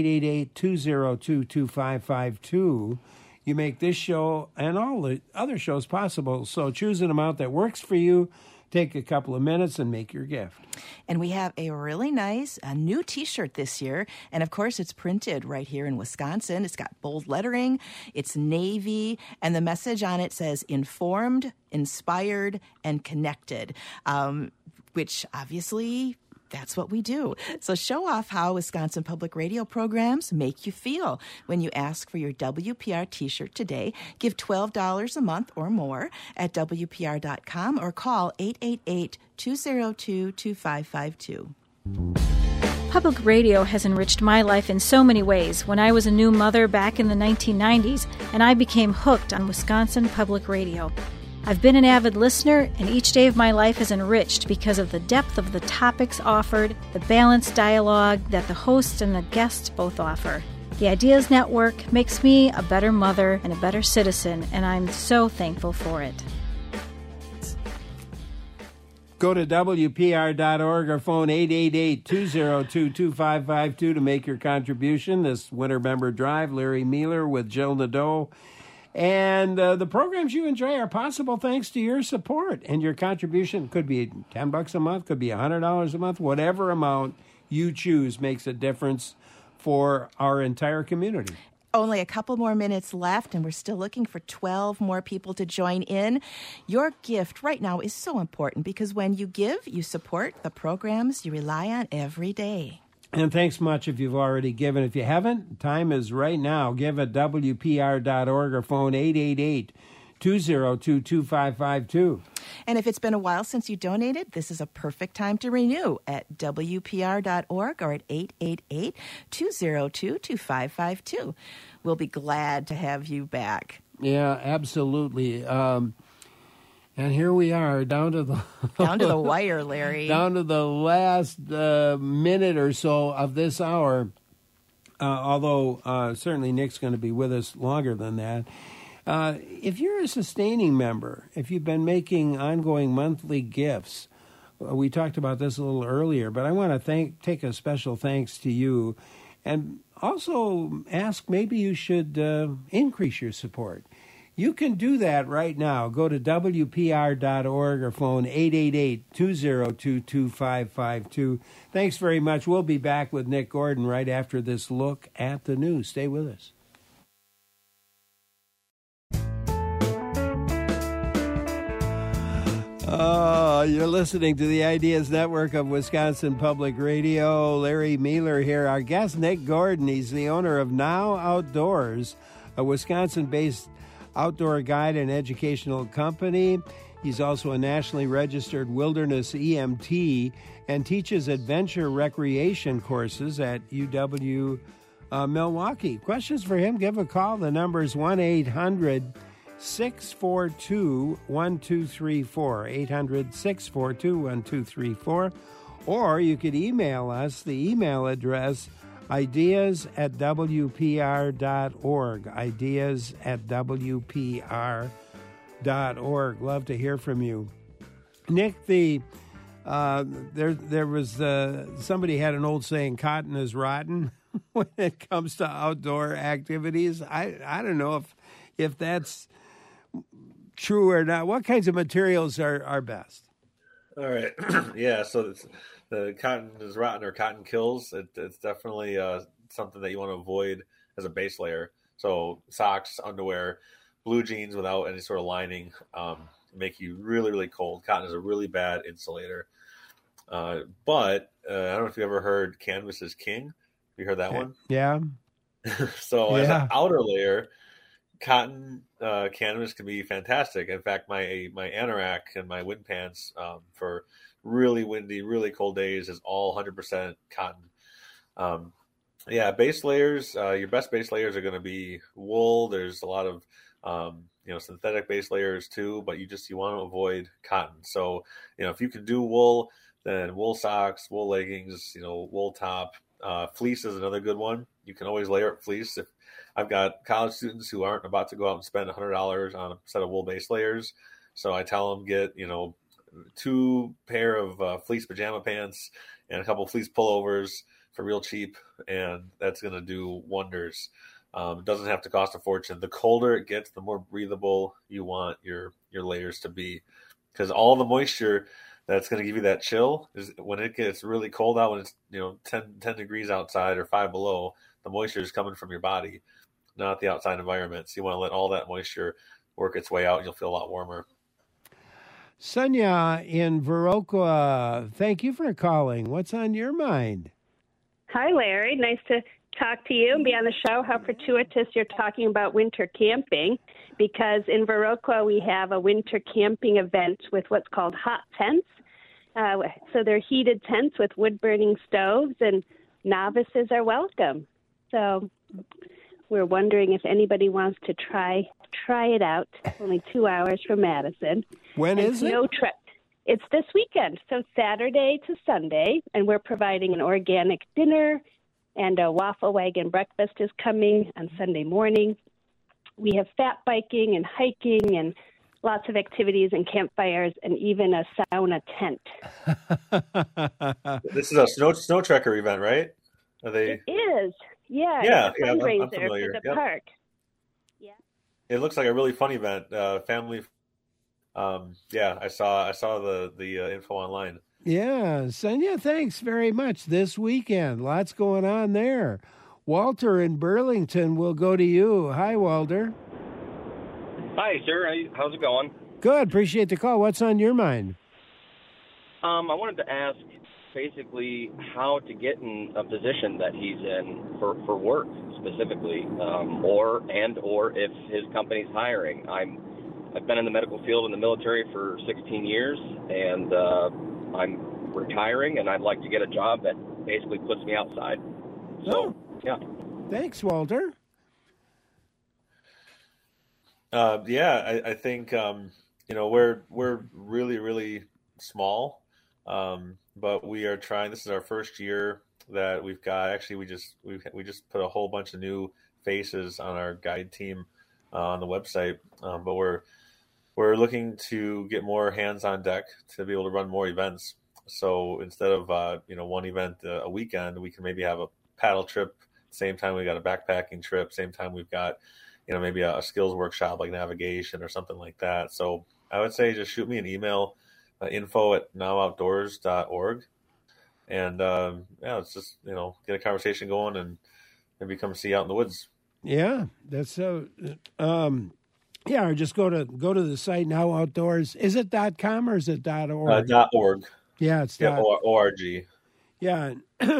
888-202-2552, you make this show and all the other shows possible. So choose an amount that works for you. Take a couple of minutes and make your gift. And we have a really nice new T-shirt this year. And, of course, it's printed right here in Wisconsin. It's got bold lettering. It's navy. And the message on it says informed, inspired, and connected, which obviously that's what we do. So show off how Wisconsin Public Radio programs make you feel. When you ask for your WPR T-shirt today, give $12 a month or more at WPR.com or call 888-202-2552. Public radio has enriched my life in so many ways when I was a new mother back in the 1990s, and I became hooked on Wisconsin Public Radio. I've been an avid listener, and each day of my life is enriched because of the depth of the topics offered, the balanced dialogue that the hosts and the guests both offer. The Ideas Network makes me a better mother and a better citizen, and I'm so thankful for it. Go to WPR.org or phone 888-202-2552 to make your contribution. This Winter Member Drive, Larry Mealer with Jill Nadeau. And the programs you enjoy are possible thanks to your support. And your contribution could be $10 a month, could be $100 a month, whatever amount you choose makes a difference for our entire community. Only a couple more minutes left, and we're still looking for 12 more people to join in. Your gift right now is so important because when you give, you support the programs you rely on every day. And thanks much if you've already given. If you haven't, time is right now. Give at WPR.org or phone 888-202-2552. And if it's been a while since you donated, this is a perfect time to renew at WPR.org or at 888-202-2552. We'll be glad to have you back. Yeah, absolutely. And here we are, down to the wire, Larry. Down to the last minute or so of this hour. Although certainly Nick's going to be with us longer than that. If you're a sustaining member, if you've been making ongoing monthly gifts, we talked about this a little earlier, but I want to take a special thanks to you, and also ask maybe you should increase your support. You can do that right now. Go to WPR.org or phone 888-202-2552. Thanks very much. We'll be back with Nick Gordon right after this look at the news. Stay with us. Oh, you're listening to the Ideas Network of Wisconsin Public Radio. Larry Mealer here. Our guest, Nick Gordon. He's the owner of Now Outdoors, a Wisconsin-based outdoor guide and educational company. He's also a nationally registered wilderness EMT and teaches adventure recreation courses at UW Milwaukee. Questions for him? Give a call. The number is 1-800-642-1234, 800-642-1234. Or you could email us. The email address, ideas@wpr.org, ideas@wpr.org. Love to hear from you. Nick, there was somebody had an old saying, cotton is rotten when it comes to outdoor activities. I don't know if that's true or not. What kinds of materials are best? All right. Yeah, so the cotton is rotten or cotton kills. It's definitely something that you want to avoid as a base layer. So socks, underwear, blue jeans without any sort of lining make you really, really cold. Cotton is a really bad insulator. But I don't know if you ever heard canvas is king. Have you heard that one? Yeah. So as an outer layer, cotton canvas can be fantastic. In fact, my anorak and my wind pants for really windy, really cold days is all 100% cotton. Base layers. Your best base layers are going to be wool. There's a lot of synthetic base layers too, but you want to avoid cotton. So if you can do wool, then wool socks, wool leggings, wool top. Fleece is another good one. You can always layer up fleece. If I've got college students who aren't about to go out and spend $100 on a set of wool base layers, so I tell them get 2 pair of fleece pajama pants and a couple fleece pullovers for real cheap, and that's going to do wonders. It doesn't have to cost a fortune. The colder it gets, the more breathable you want your layers to be, because all the moisture that's going to give you that chill is when it gets really cold out, when it's 10 degrees outside or 5 below. The moisture is coming from your body, not the outside environment. So you want to let all that moisture work its way out, and you'll feel a lot warmer. Sonia in Viroqua, thank you for calling. What's on your mind? Hi, Larry. Nice to talk to you and be on the show. How fortuitous you're talking about winter camping, because in Viroqua we have a winter camping event with what's called hot tents. So they're heated tents with wood-burning stoves, and novices are welcome. So we're wondering if anybody wants to try it out. Only 2 hours from Madison. When is it? It's this weekend, so Saturday to Sunday, and we're providing an organic dinner, And a waffle wagon breakfast is coming on Sunday morning. We have fat biking and hiking and lots of activities and campfires and even a sauna tent. This is a snow trekker event, right? Are they? It is. Yeah. Yeah, It's a I'm fundraiser familiar. for the Yep. park. Yeah. It looks like a really fun event. Family. Yeah, I saw the info online. Yeah, Sonia, thanks very much. This weekend, lots going on there. Walter in Burlington will go to you. Hi, Walter. Hi, sir. How's it going? Good. Appreciate the call. What's on your mind? I wanted to ask basically how to get in a position that he's in for work specifically, or if his company's hiring. I've been in the medical field in the military for 16 years, and I'm retiring, and I'd like to get a job that basically puts me outside. So, yeah. Thanks, Walter. I think we're really, really small, but we are trying. This is our first year that we've got. Actually, we just put a whole bunch of new faces on our guide team on the website, but we're looking to get more hands on deck to be able to run more events. So instead of one event a weekend, we can maybe have a paddle trip. Same time we got a backpacking trip. Same time we've got maybe a skills workshop like navigation or something like that. So I would say just shoot me an email, info@nowoutdoors.org, and let's just get a conversation going and maybe come see you out in the woods. Yeah, that's so. Or just go to the site Now Outdoors. Is it .com or is it .org? .org. Yeah, it's .org. Yeah,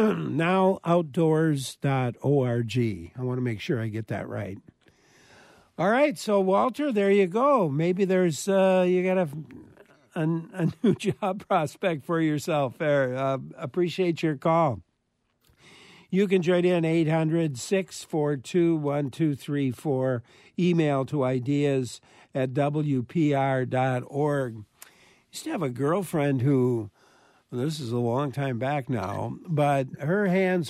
nowoutdoors.org. I want to make sure I get that right. All right, so Walter, there you go. Maybe there's you got a new job prospect for yourself there. Appreciate your call. You can join in 800-642-1234. Email to ideas@wpr.org. Used to have a girlfriend who, this is a long time back now, but her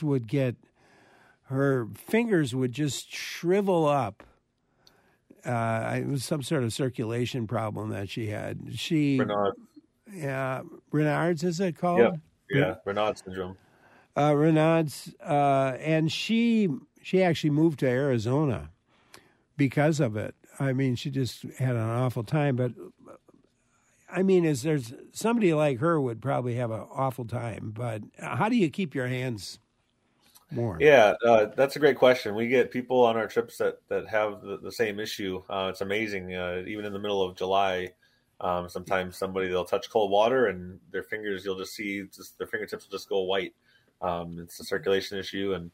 fingers would just shrivel up. It was some sort of circulation problem that she had. Raynaud. Yeah, Raynaud's, is it called? Yeah, Raynaud syndrome. Raynaud's, and she actually moved to Arizona because of it. I mean, she just had an awful time. But I mean, there's somebody like her would probably have an awful time. But how do you keep your hands warm? Yeah, that's a great question. We get people on our trips that have the same issue. It's amazing. Even in the middle of July, sometimes they'll touch cold water and their fingers, you'll just see their fingertips will just go white. It's a circulation issue, and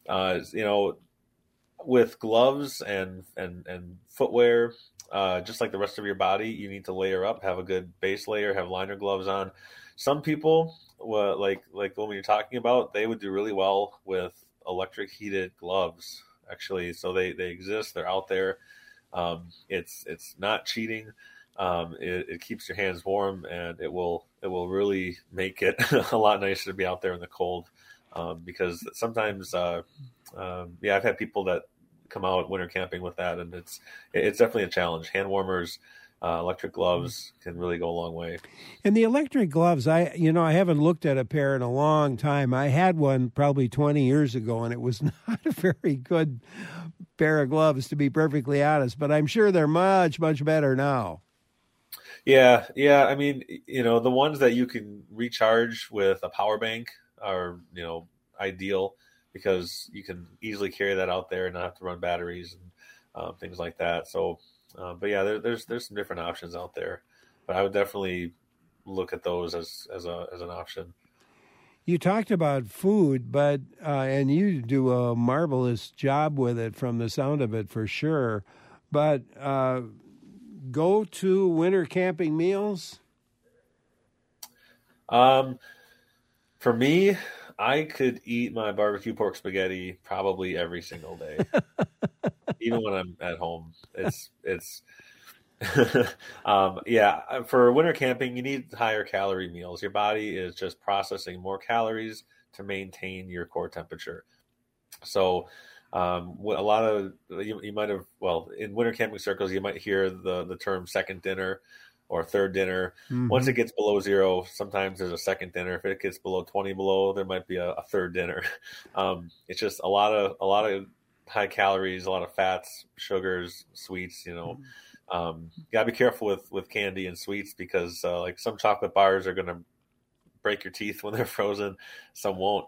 with gloves and footwear, just like the rest of your body, you need to layer up, have a good base layer, have liner gloves on. Some people, like the woman you're talking about, they would do really well with electric heated gloves. Actually, so they exist. They're out there. It's not cheating. It keeps your hands warm, and it will really make it a lot nicer to be out there in the cold. Because sometimes, I've had people that come out winter camping with that, and it's definitely a challenge. Hand warmers, electric gloves can really go a long way. And the electric gloves, I haven't looked at a pair in a long time. I had one probably 20 years ago, and it was not a very good pair of gloves, to be perfectly honest. But I'm sure they're much, much better now. Yeah. I mean, the ones that you can recharge with a power bank are, ideal, because you can easily carry that out there and not have to run batteries and things like that. So, but yeah, there's some different options out there, but I would definitely look at those as an option. You talked about food, but and you do a marvelous job with it from the sound of it, for sure. But go to winter camping meals? For me, I could eat my barbecue pork spaghetti probably every single day, even when I'm at home. It's for winter camping, you need higher calorie meals. Your body is just processing more calories to maintain your core temperature. So a lot of you might have, well, in winter camping circles, you might hear the term second dinner or third dinner. Mm-hmm. Once it gets below 0, sometimes there's a second dinner. If it gets below 20 below, there might be a third dinner. It's just a lot of high calories, a lot of fats, sugars, sweets. Gotta be careful with candy and sweets because like some chocolate bars are gonna break your teeth when they're frozen, some won't.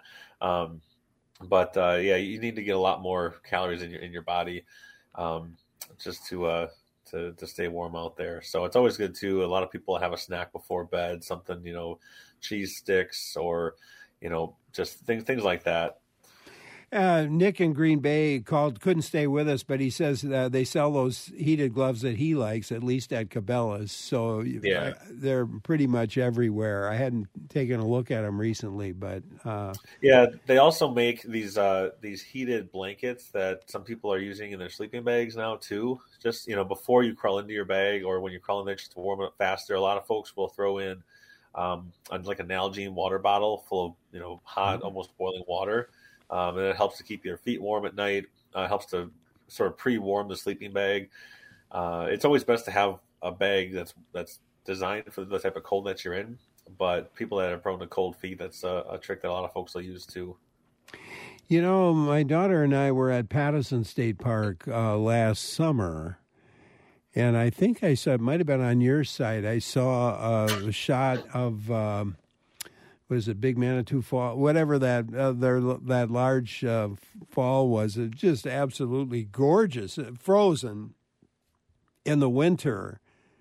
But you need to get a lot more calories in your body just to stay warm out there. So it's always good too. A lot of people have a snack before bed, something, cheese sticks or, just things like that. Nick in Green Bay couldn't stay with us, but he says they sell those heated gloves that he likes, at least at Cabela's. So they're pretty much everywhere. I hadn't taken a look at them recently, but they also make these heated blankets that some people are using in their sleeping bags now too. Just before you crawl into your bag or when you crawl in there, just to warm it up faster. A lot of folks will throw in like a Nalgene water bottle full of hot, almost boiling water. And it helps to keep your feet warm at night. Helps to sort of pre-warm the sleeping bag. It's always best to have a bag that's designed for the type of cold that you're in. But people that are prone to cold feet, that's a trick that a lot of folks will use too. My daughter and I were at Pattison State Park last summer, and I think I saw, it might have been on your site, I saw a shot of... what is it, Big Manitou Fall, whatever that large fall was. It just absolutely gorgeous, frozen in the winter.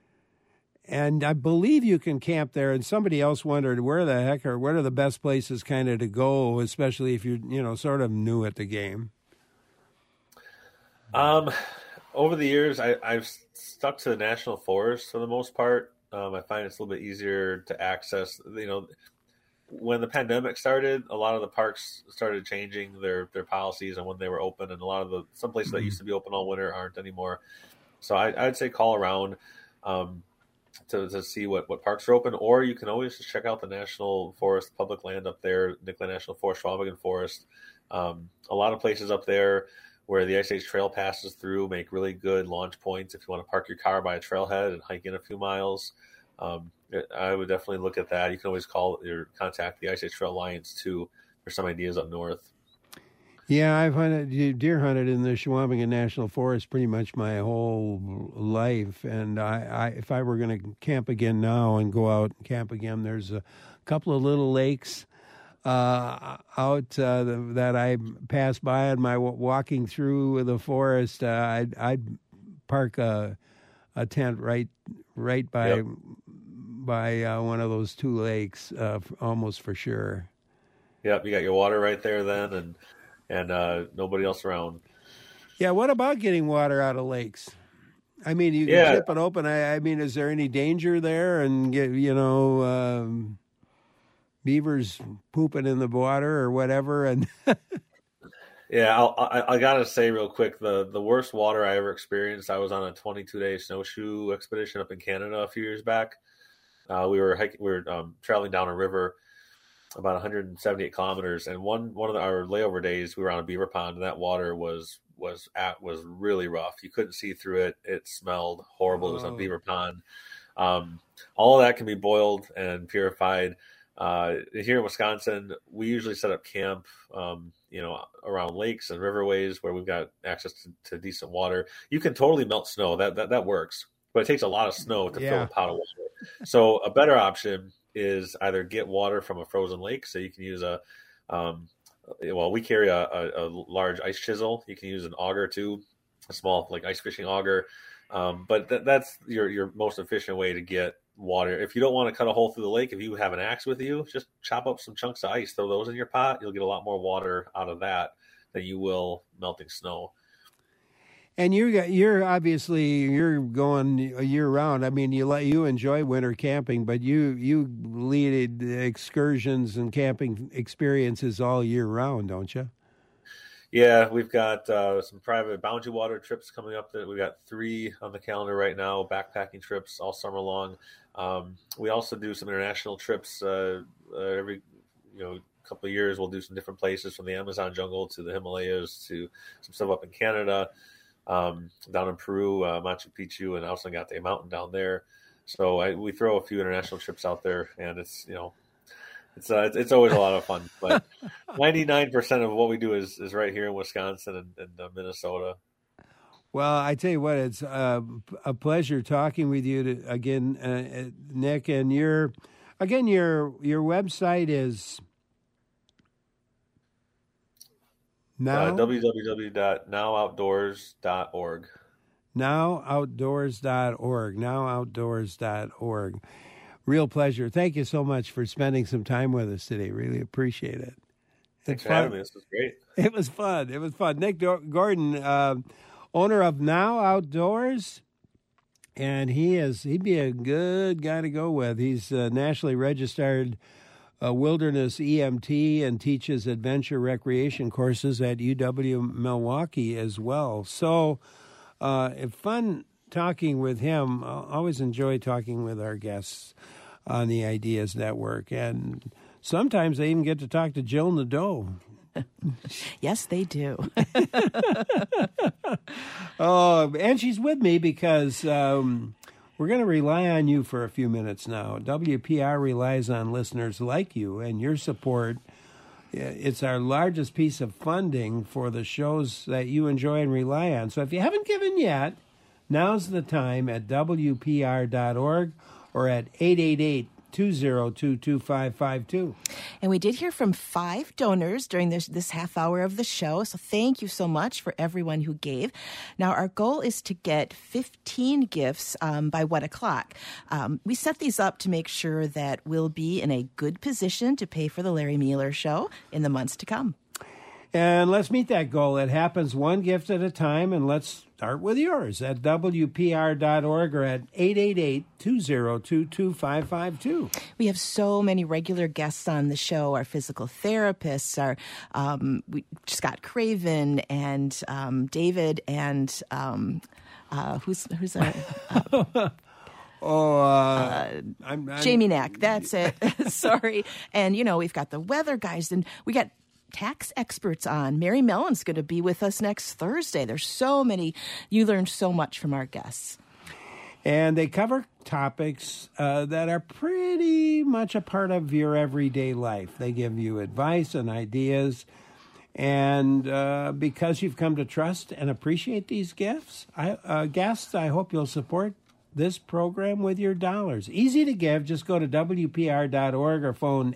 And I believe you can camp there. And somebody else wondered what are the best places kind of to go, especially if you're, sort of new at the game. Over the years, I've stuck to the national forest for the most part. I find it's a little bit easier to access, when the pandemic started, a lot of the parks started changing their policies on when they were open, and some places that used to be open all winter aren't anymore. So I'd say call around to see what parks are open, or you can always just check out the National Forest public land up there, Nicolet National Forest, Schwalbingen Forest. A lot of places up there where the Ice Age Trail passes through make really good launch points if you want to park your car by a trailhead and hike in a few miles. I would definitely look at that. You can always call or contact the Ice Age Trail Alliance too for some ideas up north. Yeah, I've deer hunted in the Schwalbingen National Forest pretty much my whole life, and I if I were going to camp again now and go out and camp again, there's a couple of little lakes out that I pass by on my walking through the forest. I'd park a tent right by one of those two lakes, almost for sure. Yep, you got your water right there then, and nobody else around. Yeah, what about getting water out of lakes? I mean, you can tip it open. I mean, is there any danger there? And get beavers pooping in the water or whatever? And yeah, I gotta say real quick, the worst water I ever experienced. I was on a 22-day snowshoe expedition up in Canada a few years back. We were traveling down a river about 178 kilometers, and one of our layover days we were on a beaver pond, and that water was really rough. You couldn't see through it. It smelled horrible. It was a beaver pond. All of that can be boiled and purified. Here in Wisconsin, we usually set up camp, around lakes and riverways where we've got access to decent water. You can totally melt snow. That works, but it takes a lot of snow to fill a pot of water. So a better option is either get water from a frozen lake. So you can use we carry a large ice chisel. You can use an auger too, a small like ice fishing auger. But that's your most efficient way to get water. If you don't want to cut a hole through the lake, if you have an axe with you, just chop up some chunks of ice, throw those in your pot. You'll get a lot more water out of that than you will melting snow. And you're obviously going year round. I mean, you enjoy winter camping, but you lead excursions and camping experiences all year round, don't you? Yeah, we've got some private Boundary Water trips coming up. We've got 3 on the calendar right now, backpacking trips all summer long. We also do some international trips every couple of years, we'll do some different places from the Amazon jungle to the Himalayas to some stuff up in Canada, down in Peru, Machu Picchu and Ausangate Mountain down there. So we throw a few international trips out there, and it's always a lot of fun. But 99% of what we do is right here in Wisconsin and Minnesota. Well, I tell you what, it's a pleasure talking with you again, Nick. And your website is now www.nowoutdoors.org. Nowoutdoors.org. Real pleasure. Thank you so much for spending some time with us today. Really appreciate it. Thanks for having me. This was great. It was fun. Nick Gordon, owner of Now Outdoors, and he'd be a good guy to go with. He's nationally registered wilderness EMT and teaches adventure recreation courses at UW Milwaukee as well. So fun talking with him. I always enjoy talking with our guests on the Ideas Network, and sometimes they even get to talk to Jill Nadeau. Yes, they do. And she's with me because we're going to rely on you for a few minutes now. WPR relies on listeners like you and your support. It's our largest piece of funding for the shows that you enjoy and rely on. So if you haven't given yet, now's the time at WPR.org or at 888-202-2552. And we did hear from 5 donors during this half hour of the show, so thank you so much for everyone who gave. Now, our goal is to get 15 gifts by 1 o'clock. We set these up to make sure that we'll be in a good position to pay for the Larry Mueller Show in the months to come. And let's meet that goal. It happens one gift at a time, and let's start with yours at WPR.org or at 888-202-2552. We have so many regular guests on the show. Our physical therapists, our Scott Craven and David and who's our... Jamie Knack. That's it. Sorry. And, we've got the weather guys, and we got tax experts on. Mary Mellon's going to be with us next Thursday. There's so many. You learned so much from our guests. And they cover topics that are pretty much a part of your everyday life. They give you advice and ideas. And because you've come to trust and appreciate these guests, I hope you'll support this program with your dollars. Easy to give. Just go to WPR.org or phone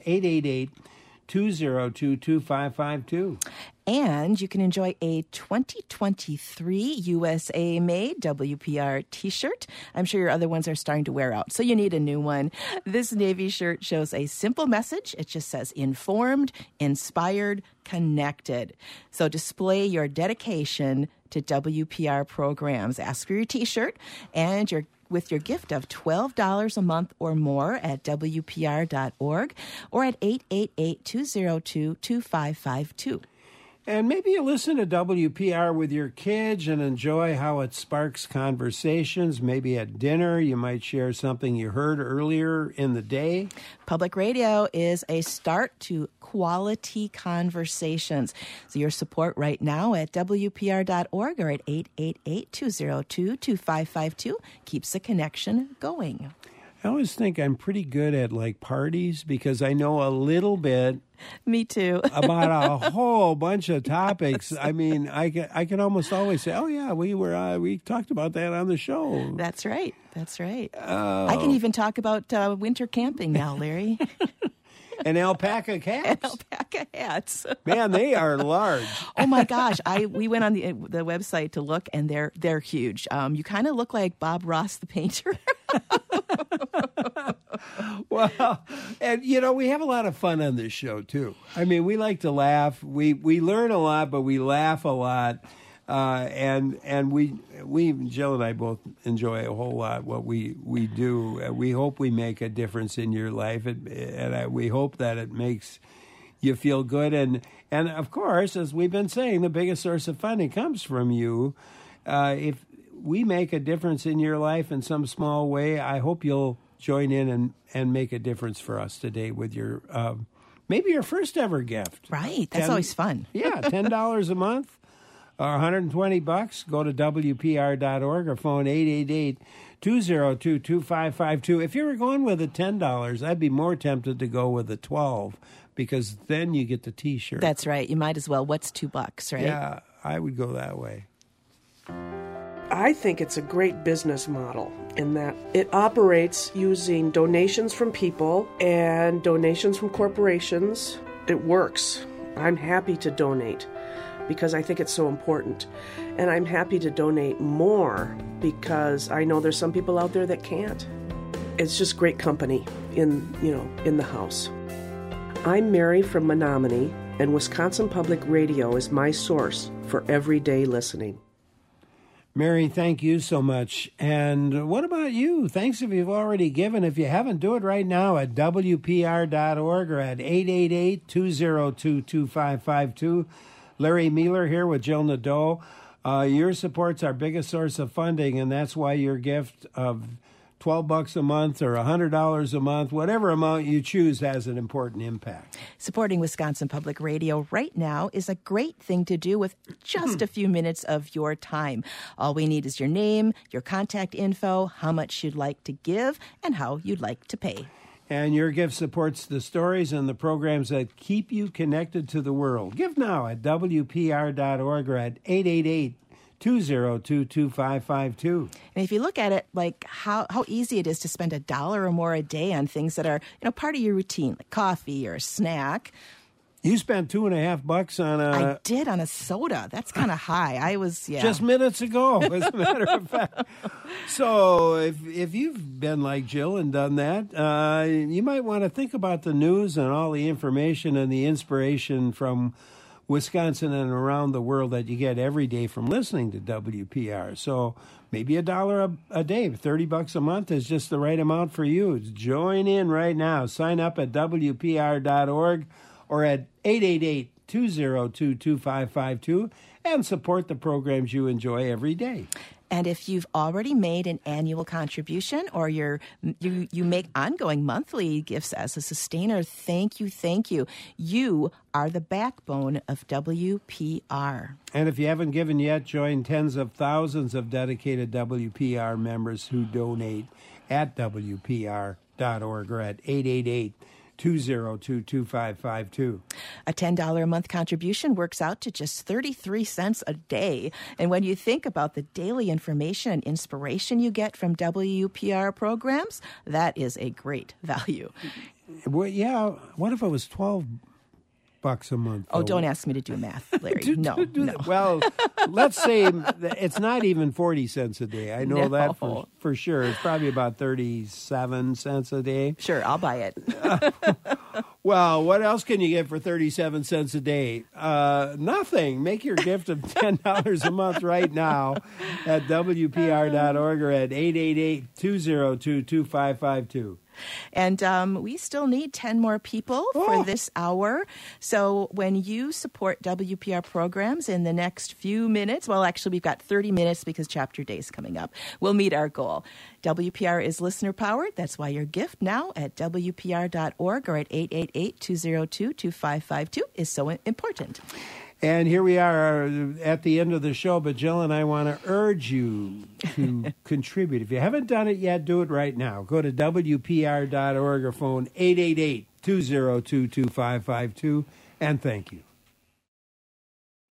888-202-2552. And you can enjoy a 2023 USA-made WPR T-shirt. I'm sure your other ones are starting to wear out, so you need a new one. This Navy shirt shows a simple message. It just says informed, inspired, connected. So display your dedication to WPR programs. Ask for your T-shirt and with your gift of $12 a month or more at WPR.org or at 888-202-2552. And maybe you listen to WPR with your kids and enjoy how it sparks conversations. Maybe at dinner you might share something you heard earlier in the day. Public radio is a start to quality conversations. So your support right now at WPR.org or at 888-202-2552 keeps the connection going. I always think I'm pretty good at parties because I know a little bit. Me too. About a whole bunch of topics. I mean, I can almost always say, "Oh yeah, we talked about that on the show." That's right. I can even talk about winter camping now, Larry. And alpaca cats. And alpaca hats. Man, they are large. Oh my gosh! We went on the website to look, and they're huge. You kind of look like Bob Ross the painter. Well, and we have a lot of fun on this show too. I mean, we like to laugh. We learn a lot, but we laugh a lot. And we Jill and I both enjoy a whole lot what we do. We hope we make a difference in your life, and we hope that it makes you feel good. And of course, as we've been saying, the biggest source of funding comes from you. If we make a difference in your life in some small way, I hope you'll join in and make a difference for us today with your maybe your first ever gift. Right. That's always fun. Yeah, $10 a month or $120. Go to WPR.org or phone 888-202-2552. If you were going with the $10, I'd be more tempted to go with the $12 because then you get the T-shirt. That's right. You might as well. What's $2, right? Yeah, I would go that way. I think it's a great business model in that it operates using donations from people and donations from corporations. It works. I'm happy to donate because I think it's so important. And I'm happy to donate more because I know there's some people out there that can't. It's just great company in the house. I'm Mary from Menominee, and Wisconsin Public Radio is my source for everyday listening. Mary, thank you so much. And what about you? Thanks if you've already given. If you haven't, do it right now at WPR.org or at 888-202-2552. Larry Mealer here with Jill Nadeau. Your support's our biggest source of funding, and that's why your gift of $12 a month or $100 a month, whatever amount you choose, has an important impact. Supporting Wisconsin Public Radio right now is a great thing to do with just a few minutes of your time. All we need is your name, your contact info, how much you'd like to give, and how you'd like to pay. And your gift supports the stories and the programs that keep you connected to the world. Give now at WPR.org or at 888-202-2552. And if you look at it, like how easy it is to spend $1 or more a day on things that are, part of your routine, like coffee or a snack. You spent $2.50 on I did, on a soda. That's kind of high. I was, just minutes ago, as a matter of fact. So if you've been like Jill and done that, you might want to think about the news and all the information and the inspiration from Wisconsin and around the world that you get every day from listening to WPR. So maybe $1 a day, $30 a month is just the right amount for you. Join in right now. Sign up at WPR.org or at 888-202-2552 and support the programs you enjoy every day. And if you've already made an annual contribution or you make ongoing monthly gifts as a sustainer, thank you. You are the backbone of WPR. And if you haven't given yet, join tens of thousands of dedicated WPR members who donate at WPR.org or at 888-202-2552. A $10 a month contribution works out to just 33 cents a day. And when you think about the daily information and inspiration you get from WPR programs, that is a great value. Well, yeah. What if it was $12 a month? Oh, don't ask me to do math, Larry. No. Well, let's say it's not even 40 cents a day. I know that for sure. It's probably about 37 cents a day. Sure, I'll buy it. Well, what else can you get for 37 cents a day? Nothing. Make your gift of $10 a month right now at WPR.org or at 888-202-2552. And we still need 10 more people for this hour. So when you support WPR programs in the next few minutes, well, actually, we've got 30 minutes because Chapter Day is coming up. We'll meet our goal. WPR is listener-powered. That's why your gift now at WPR.org or at 888-202-2552 is so important. And here we are at the end of the show, but Jill and I want to urge you to contribute. If you haven't done it yet, do it right now. Go to WPR.org or phone 888-202-2552, and thank you.